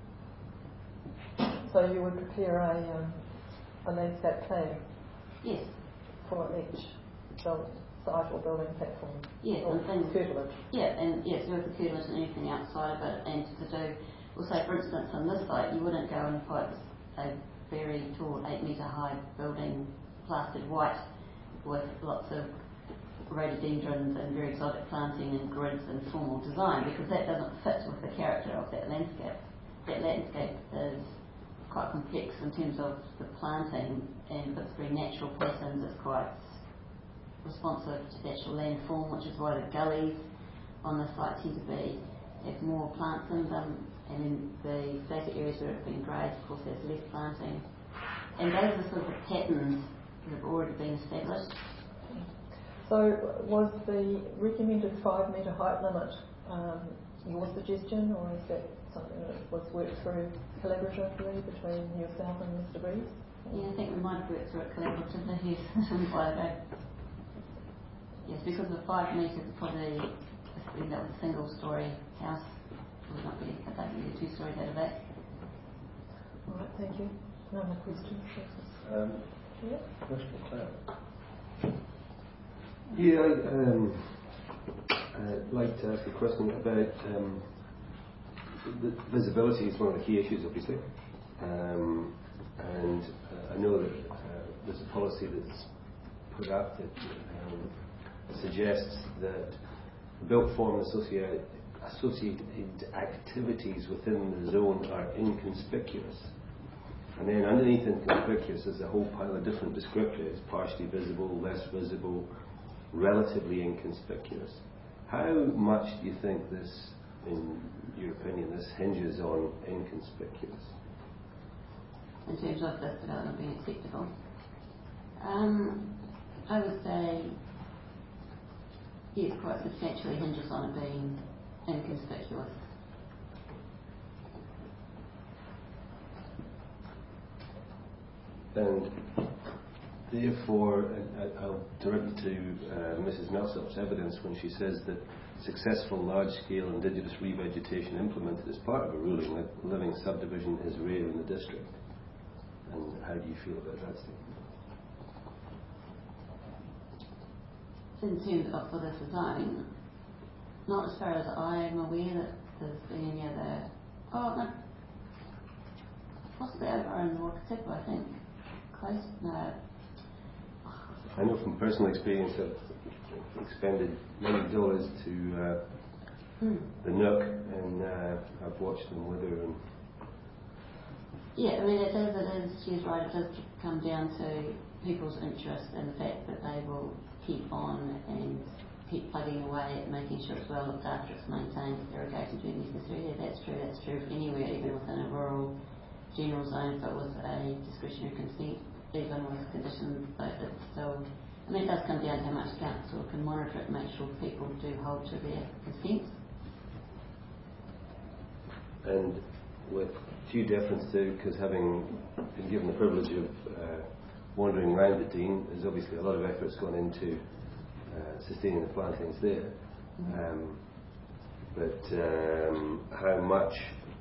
So you would prepare a, um, a landscape plan? Yes. For each build, site or building platform? Yes, or and things. curtilage? Yeah, and yes, with the curtilage and anything outside of it, and to do, well, say for instance on this site, you wouldn't go and put a very tall, eight metre high building plastered white with lots of rhododendrons and very exotic planting and grids and formal design, because that doesn't fit with the character of that landscape. That landscape is quite complex in terms of the planting, and it's very natural patterns. It's quite responsive to the actual landform, which is why the gullies on the site tend to be have more plants in them, and in the flatter areas where it's been grazed, of course, there's less planting. And those are sort of the patterns that have already been established. So was the recommended five metre height limit um, your suggestion, or is that something that was worked through collaboratively between yourself and Mister Greaves? Yeah, I think we might have worked through it collaboratively, yes, a while ago. Yes, because the five metres probably, if that was a single story house, it would not be, I don't think, a two story at the back. All right, thank you. No more questions? Um, Yeah. Mister Cloud. Yeah, I'd um, uh, like to ask a question about um, the visibility is one of the key issues, obviously. Um, and uh, I know that uh, there's a policy that's put up that um, suggests that built form associated, associated activities within the zone are inconspicuous. And then underneath inconspicuous is a whole pile of different descriptors: partially visible, less visible, relatively inconspicuous. How much do you think this, in your opinion, this hinges on inconspicuous? In terms of this development being acceptable? Um, I would say, yes, quite substantially hinges on it being inconspicuous. And therefore, and I'll direct you to uh, Missus Millsap's evidence when she says that successful large-scale indigenous revegetation implemented as part of a ruling that living subdivision is rare in the district. And how do you feel about that statement? In terms of for this design, not as far as I am aware that there's been any other, oh no, possibly over in Wakatipu, I think. Close, no. I know from personal experience that expended many dollars to uh, Hmm. the Nook, and uh, I've watched them wither. And Yeah, I mean, it is, it is, she's right, it does come down to people's interest and the fact that they will keep on and keep plugging away at making sure it's well looked after, it's maintained, irrigation being necessary. Yeah, that's true, that's true anywhere, even within a rural general zone, but with a discretionary consent, even with conditions, but it's still, I mean, it does come down to how much council can monitor it and make sure people do hold to their consents. and with due deference to, because having been given the privilege of uh, wandering around the Dean, there's obviously a lot of effort's gone into uh, sustaining the plantings there. Um, but um, how much,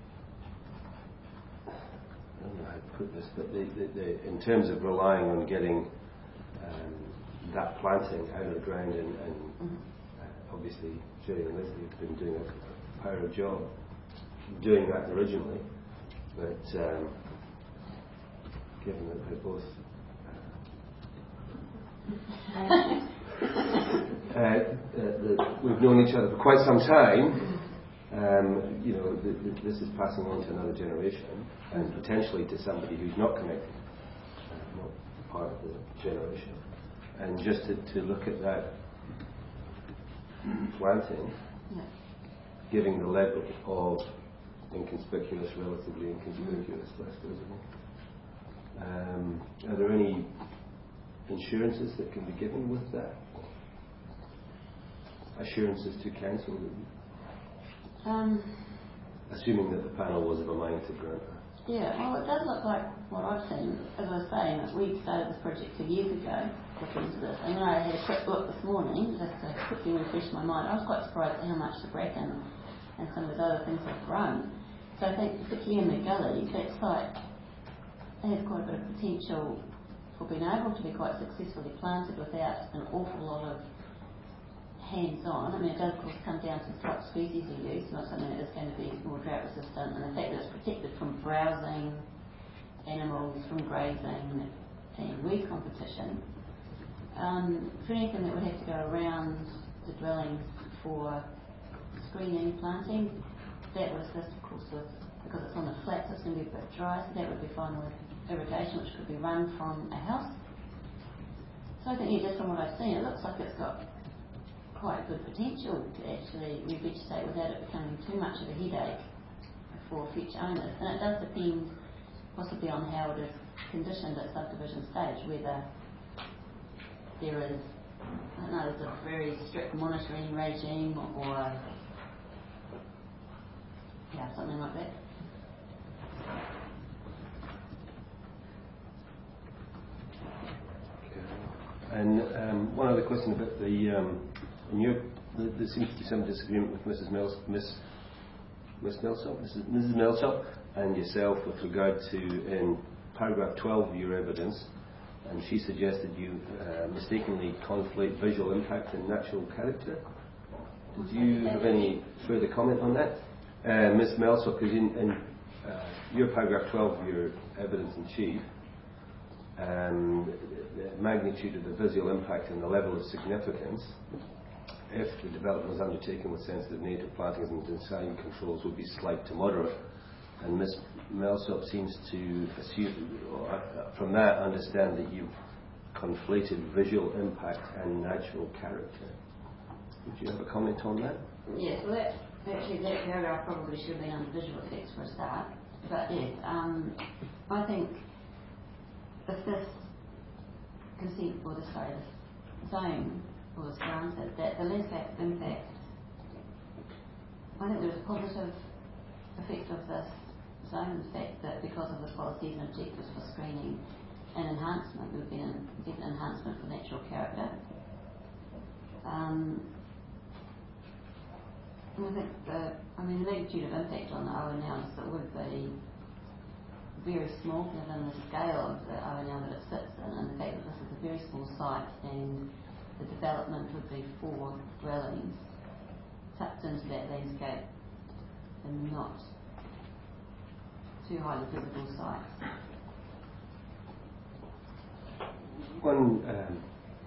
I don't know how to put this, but the, the, the, in terms of relying on getting um, that planting out of the ground, and, and Mm-hmm. uh, obviously Jerry and Leslie have been doing a power job doing that originally, but um, given that they're both uh, uh, the, we've known each other for quite some time, um, you know, the, the, this is passing on to another generation and potentially to somebody who's not connected, uh, not part of the generation, and just to, to look at that planting, Yeah. giving the level of inconspicuous, relatively inconspicuous, less visible. Um, are there any insurances that can be given with that? Assurances to council, Um, assuming that the panel was of a mind to grant that? Yeah, well, it does look like what I've seen. As I was saying, that we started this project two years ago, looking into this, and then I had a quick look this morning just to quickly refresh my mind. I was quite surprised at how much the bracken and some of those other things have grown. So I think, particularly in the gully, that site has quite a bit of potential for being able to be quite successfully planted without an awful lot of hands-on. I mean, it does of course come down to what species you use, not something that is going to be more drought resistant, and the fact that it's protected from browsing animals, from grazing and weed competition. Um, for anything that would have to go around the dwellings for screening, planting, that would assist of course with, because it's on the flat, so it's going to be a bit dry, so that would be fine with irrigation, which could be run from a house. So I think, yeah, just from what I've seen, it looks like it's got quite good potential to actually revegetate without it becoming too much of a headache for future owners. And it does depend possibly on how it is conditioned at subdivision stage, whether there is, I don't know, there's a very strict monitoring regime or yeah, something like that. And um, one other question about the, um, in your, the, there seems to be some disagreement with Missus Mills, Miss, Miss Millsop, Missus Missus Millsop, and yourself with regard to in paragraph twelve of your evidence, and she suggested you uh, mistakenly conflate visual impact and natural character. Did you have any further comment on that, uh, Miss Millsop? Because in, in uh, your paragraph twelve of your evidence in chief, Um, the magnitude of the visual impact and the level of significance, if the development was undertaken with sensitive native plantings and design controls, would be slight to moderate. And Miz Millsop seems to assume, uh, from that, understand that you've conflated visual impact and natural character. Would you have a comment on that? Yes, well, that, actually, that paragraph probably should have been under visual effects for a start. But yes, um, I think if this consent, or this, sorry, this zone was granted, that the landscape impact, I think there was a positive effect of this zone, the fact that because of the policies and objectives for screening and enhancement, there would be an definite enhancement for natural character. Um, and I think the, I mean, the magnitude of impact on the O N L is that it would be very small given the scale of the O N L that it sits in, and the fact that this is a very small site and the development would be four dwellings tucked into that landscape and not too highly visible sites. One um,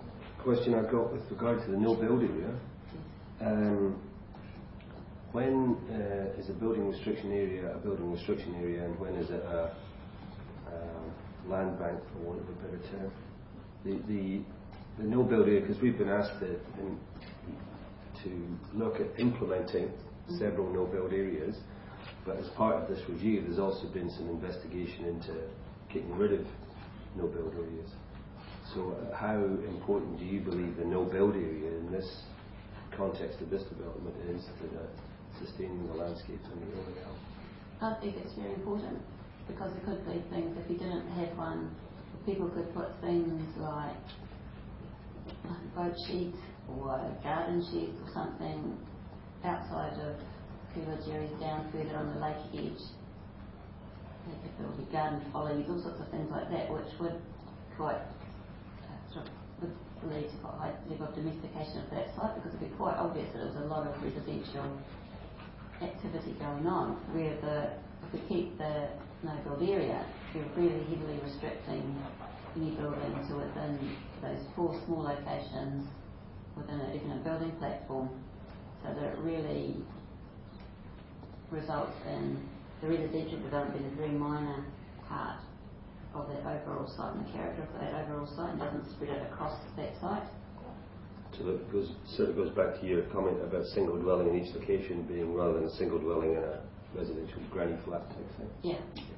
question I've got with regard to the no build area. Um, when uh, is a building restriction area a building restriction area, and when is it a um, land bank, for want of a better term? The the, the no build area, because we've been asked to, in, to look at implementing several no build areas, but as part of this review, there's also been some investigation into getting rid of no build areas. So, uh, how important do you believe the no build area in this context of this development is to the sustaining the landscape and the area health? I think it's very important, because there could be things, if you didn't have one, people could put things like boat sheds or garden sheds or something outside of cooler areas down further on the lake edge. They could build a garden follies, all sorts of things like that, which would quite uh, sort of would lead to quite a high level of domestication of that site, because it'd be quite obvious that there was a lot of residential activity going on. Where the if we keep the no build area, we're really heavily restricting any building to within those four small locations within a, even a building platform, so that it really results in the residential development being a very minor part of that overall site and the character of that overall site, and doesn't spread it across that site. So that goes, sort of goes back to your comment about single dwelling in each location being rather than a single dwelling in a residential granny flat type thing. Yeah.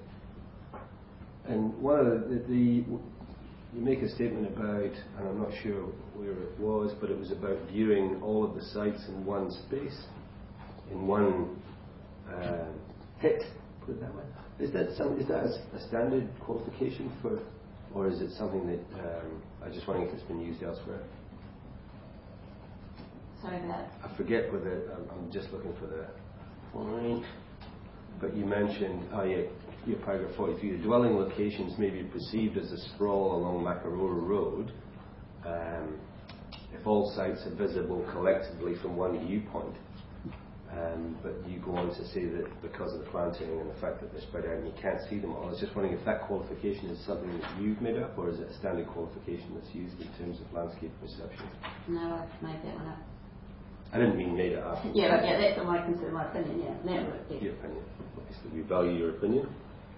And one of the, the, the you make a statement about, and I'm not sure where it was, but it was about viewing all of the sites in one space, in one uh, hit, put it that way. Is that some, is that a, a standard qualification for, or is it something that um, I just wondering if it's been used elsewhere? Sorry about. I forget whether I'm, I'm just looking for the point. But you mentioned, oh yeah, your paragraph forty-three. The dwelling locations may be perceived as a sprawl along Makarora Road, um, if all sites are visible collectively from one viewpoint. Um, but you go on to say that because of the planting and the fact that they're spread out and you can't see them all. I was just wondering if that qualification is something that you've made up, or is it a standard qualification that's used in terms of landscape perception? No, I've made that one up. I didn't mean made it up. Yeah, but yeah, that's what I consider my opinion, yeah. That would be. Your opinion. Obviously, we value your opinion.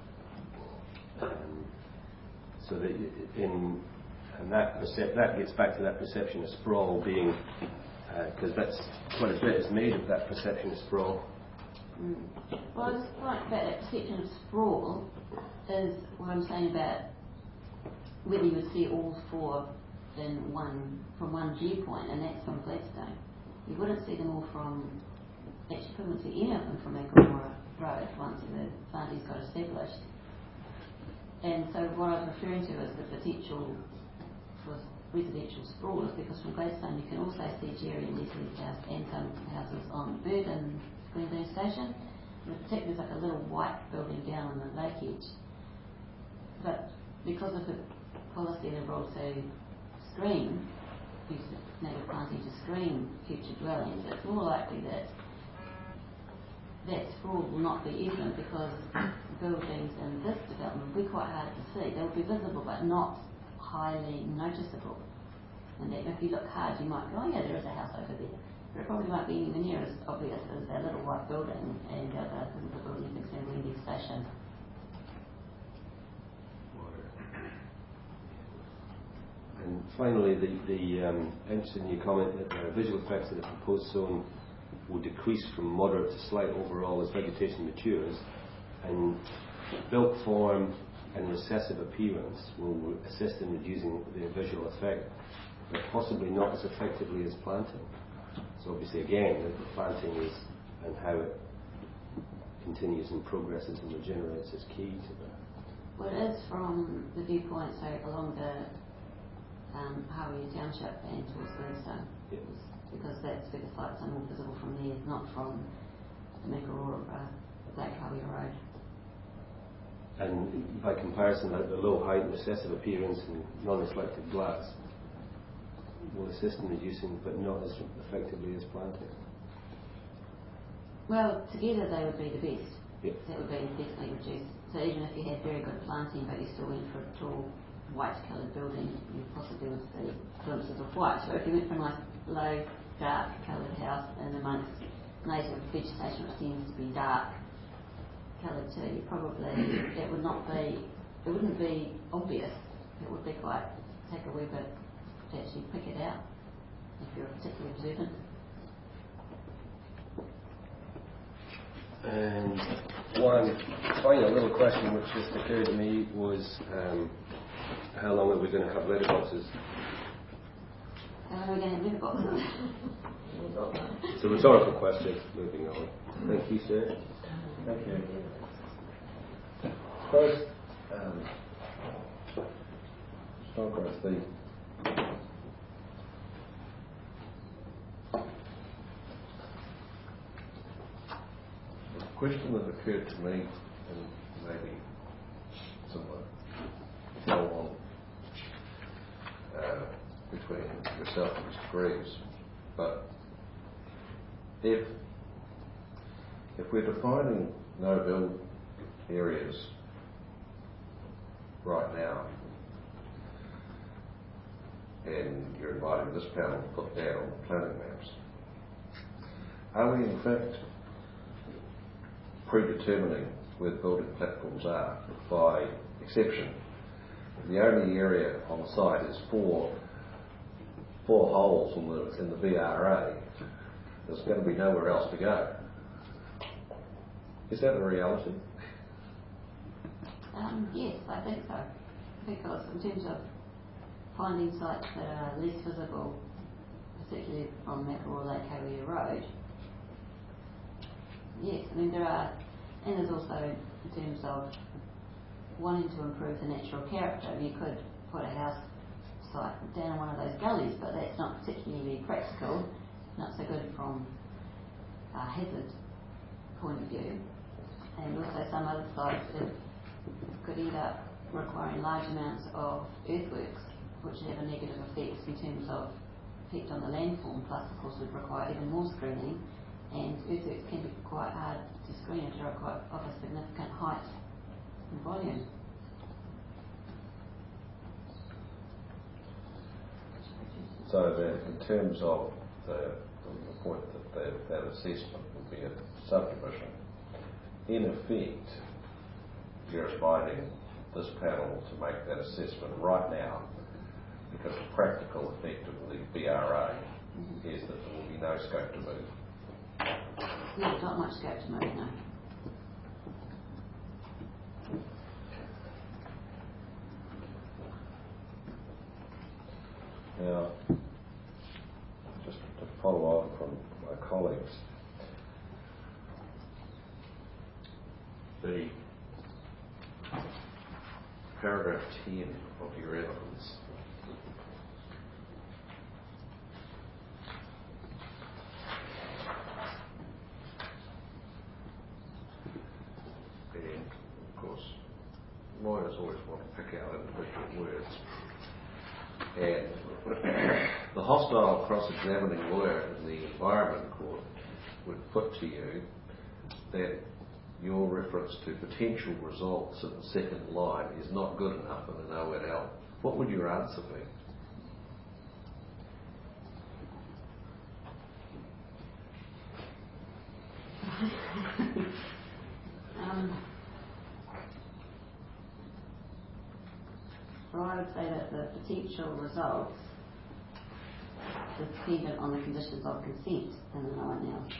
Um, so that in, and that percep- that gets back to that perception of sprawl being, because uh, that's quite a bit is made of that perception of sprawl. Mm. Well, it's like that perception of sprawl is what I'm saying about whether you would see all four in one from one viewpoint, and that's from Gladstone. You wouldn't see them all from, actually couldn't see any of them from Makarora Road once the planting's got established. And so what I was referring to is the potential for residential sprawl is because from Gladstone you can also see Jerry and Leslie's house and some houses on Bird and Glendale Station. And particularly there's like a little white building down on the lake edge. But because of the policy of the rule to screen, use native planting to screen future dwellings, it's more likely that that sprawl will not be evident, because buildings in this development will be quite hard to see. They'll be visible but not highly noticeable. And that if you look hard you might go, oh yeah, there is a house over there. But it probably won't be anywhere near as obvious as that little white building and the other visible building you can see in Wendy's Station. And finally, the, the um, interesting new comment that the visual effects of the proposed zone will decrease from moderate to slight overall as vegetation matures, and built form and recessive appearance will assist in reducing the visual effect, but possibly not as effectively as planting. So obviously again, the planting is, and how it continues and progresses and regenerates is key to that. Well, it is from the viewpoint, so along the um, Hawaii Township and towards Gladstone, Yes. because that's where the sites are more visible from there, not from the Makarora uh, Black Hawaii Road. And by comparison, like the low height recessive appearance and non-reflective glass will assist in reducing, but not as effectively as planting. Well, together they would be the best. Yep. That would be definitely reduced. So even if you had very good planting, but you still went for a tall white coloured building, you possibly would see glimpses of white. So if you went for a nice low, dark coloured house in amongst native vegetation which tends to be dark coloured too, you probably, it would not be, it wouldn't be obvious. It would be quite, take a wee bit to actually pick it out if you're particularly observant. And one final little question which just occurred to me was um, how long are we going to have letterboxes? How long are we going to have letterboxes? It's a rhetorical question. Moving on. Thank you, sir. Thank you. First, um, Snodgrass, the question that occurred to me, and maybe similar follow on uh, between yourself and Mister Greaves, but if if we're defining no build areas right now, and you're inviting this panel to put that on the planning maps, are we in fact predetermining where the building platforms are by exception? The only area on the site is four four holes in the in the V R A. There's going to be nowhere else to go. Is that a reality? Um, yes, I think so. Because in terms of finding sites that are less visible, particularly from Mackerel Lake Hawiah Road, yes, I mean there are, and there's also in terms of wanting to improve the natural character. You could put a house site down one of those gullies, but that's not particularly practical, not so good from a hazard point of view. And also some other sites that could end up requiring large amounts of earthworks, which have a negative effect in terms of effect on the landform, plus of course would require even more screening, and earthworks can be quite hard to screen if they're quite of a significant height and volume. So that in terms of the, the point that the, that assessment would be a subdivision, in effect, you're inviting this panel to make that assessment right now, because the practical effect of the B R A mm-hmm. is that there will be no scope to move. No, not much scope to move, no. Now, just to follow on from my colleagues, the paragraph ten of your evidence and of course lawyers always want to pick out individual words, and the hostile cross-examining lawyer in the Environment Court would put to you that your reference to potential results in the second line is not good enough in an O N L. What would your answer be? um, well, I would say that the potential results is dependent on the conditions of consent in an O N L.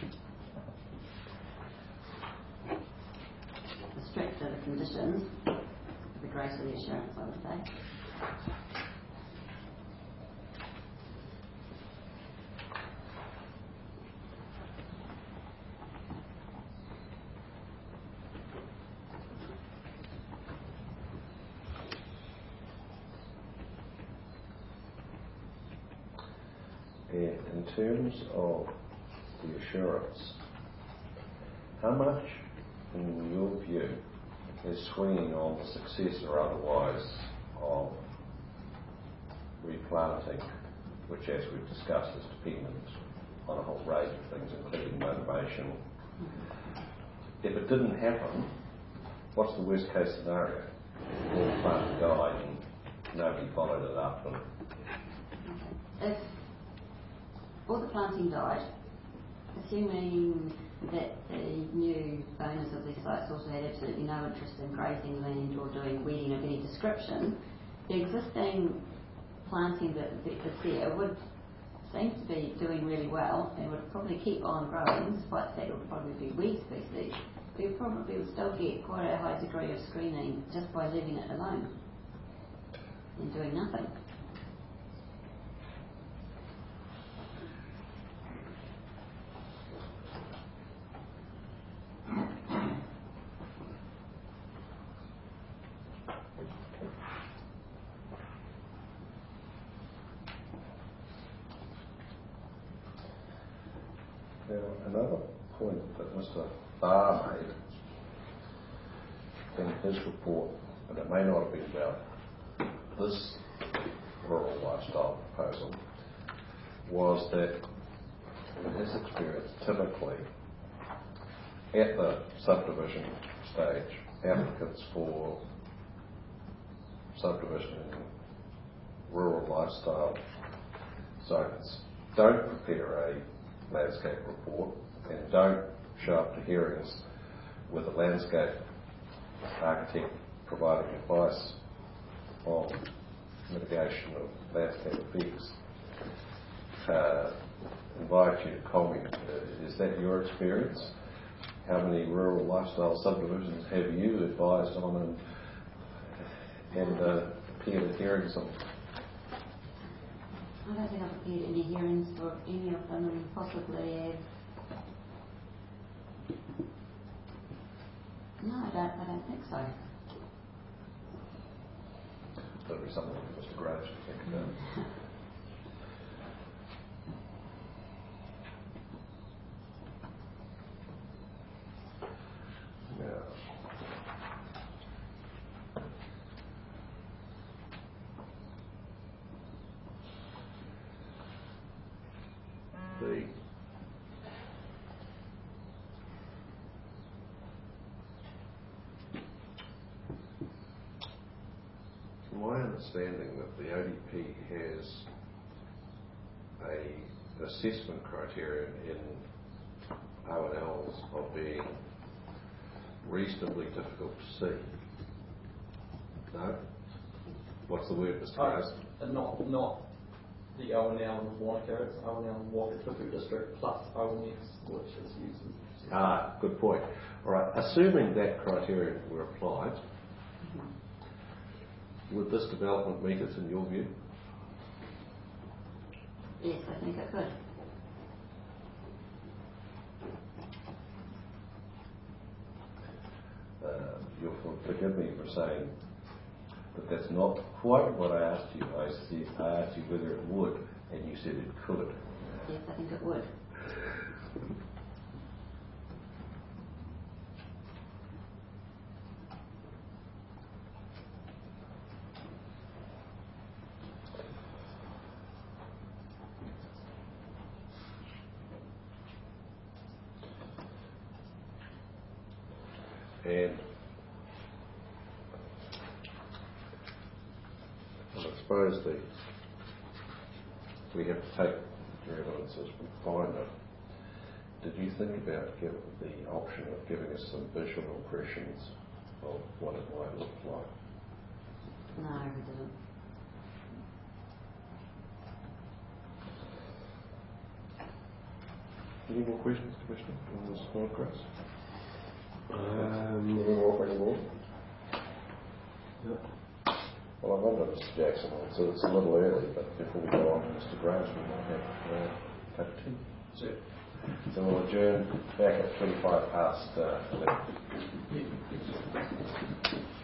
The stricter the conditions, the greater the assurance, I would say. And in terms of the assurance, how much, in your view, is swinging on the success or otherwise of replanting, which, as we've discussed, is dependent on a whole range of things, including motivation? If it didn't happen, what's the worst case scenario? All plant died and nobody followed it up. And If all the planting died, assuming that the new owners of these sites also had absolutely no interest in grazing land or doing weeding of any description, the existing planting that is there would seem to be doing really well and would probably keep on growing, despite the fact it would probably be weed species. But you probably would still get quite a high degree of screening just by leaving it alone and doing nothing. Now, another point that Mister Barr made in his report, and it may not have been about this rural lifestyle proposal, was that in his experience, typically at the subdivision stage, applicants for subdivision in rural lifestyle zones don't prepare a landscape report and don't show up to hearings with a landscape architect providing advice on mitigation of landscape effects. Uh, invite you to comment. Uh, is that your experience? How many rural lifestyle subdivisions have you advised on and, and uh, appeared at hearings on? I don't think I've appeared at any hearings for any of them, and possibly have. No, I don't. I don't think so. That'll be something for Mister Graves to think about. Yeah. The From my understanding that the O D P has a assessment criterion in O and Ls of being reasonably difficult to see. No? What's the word, Mister Uh, Graves? and not not the O and L of Wanaka, it's O and L in Wakatupu District plus O N S, which is used as. Ah, good point. All right, assuming that criterion were applied, would this development meet it in your view? Yes, I think it could. Uh, you'll forgive me for saying that that's not quite what I asked you. I, said, I asked you whether it would, and you said it could. Yes, I think it would. And I suppose the, we have to take your evidence as we find it. Did you think about give, the option of giving us some visual impressions of what it might look like? No, I didn't. Any more questions, Commissioner, on this photographs? Um, Any more for any more? Well, I wonder, Mister Jackson, so it's a little early, but before we go on to Mister Graves, we might have uh, a cup of tea. So, So we'll adjourn back at twenty-five past uh, eleven.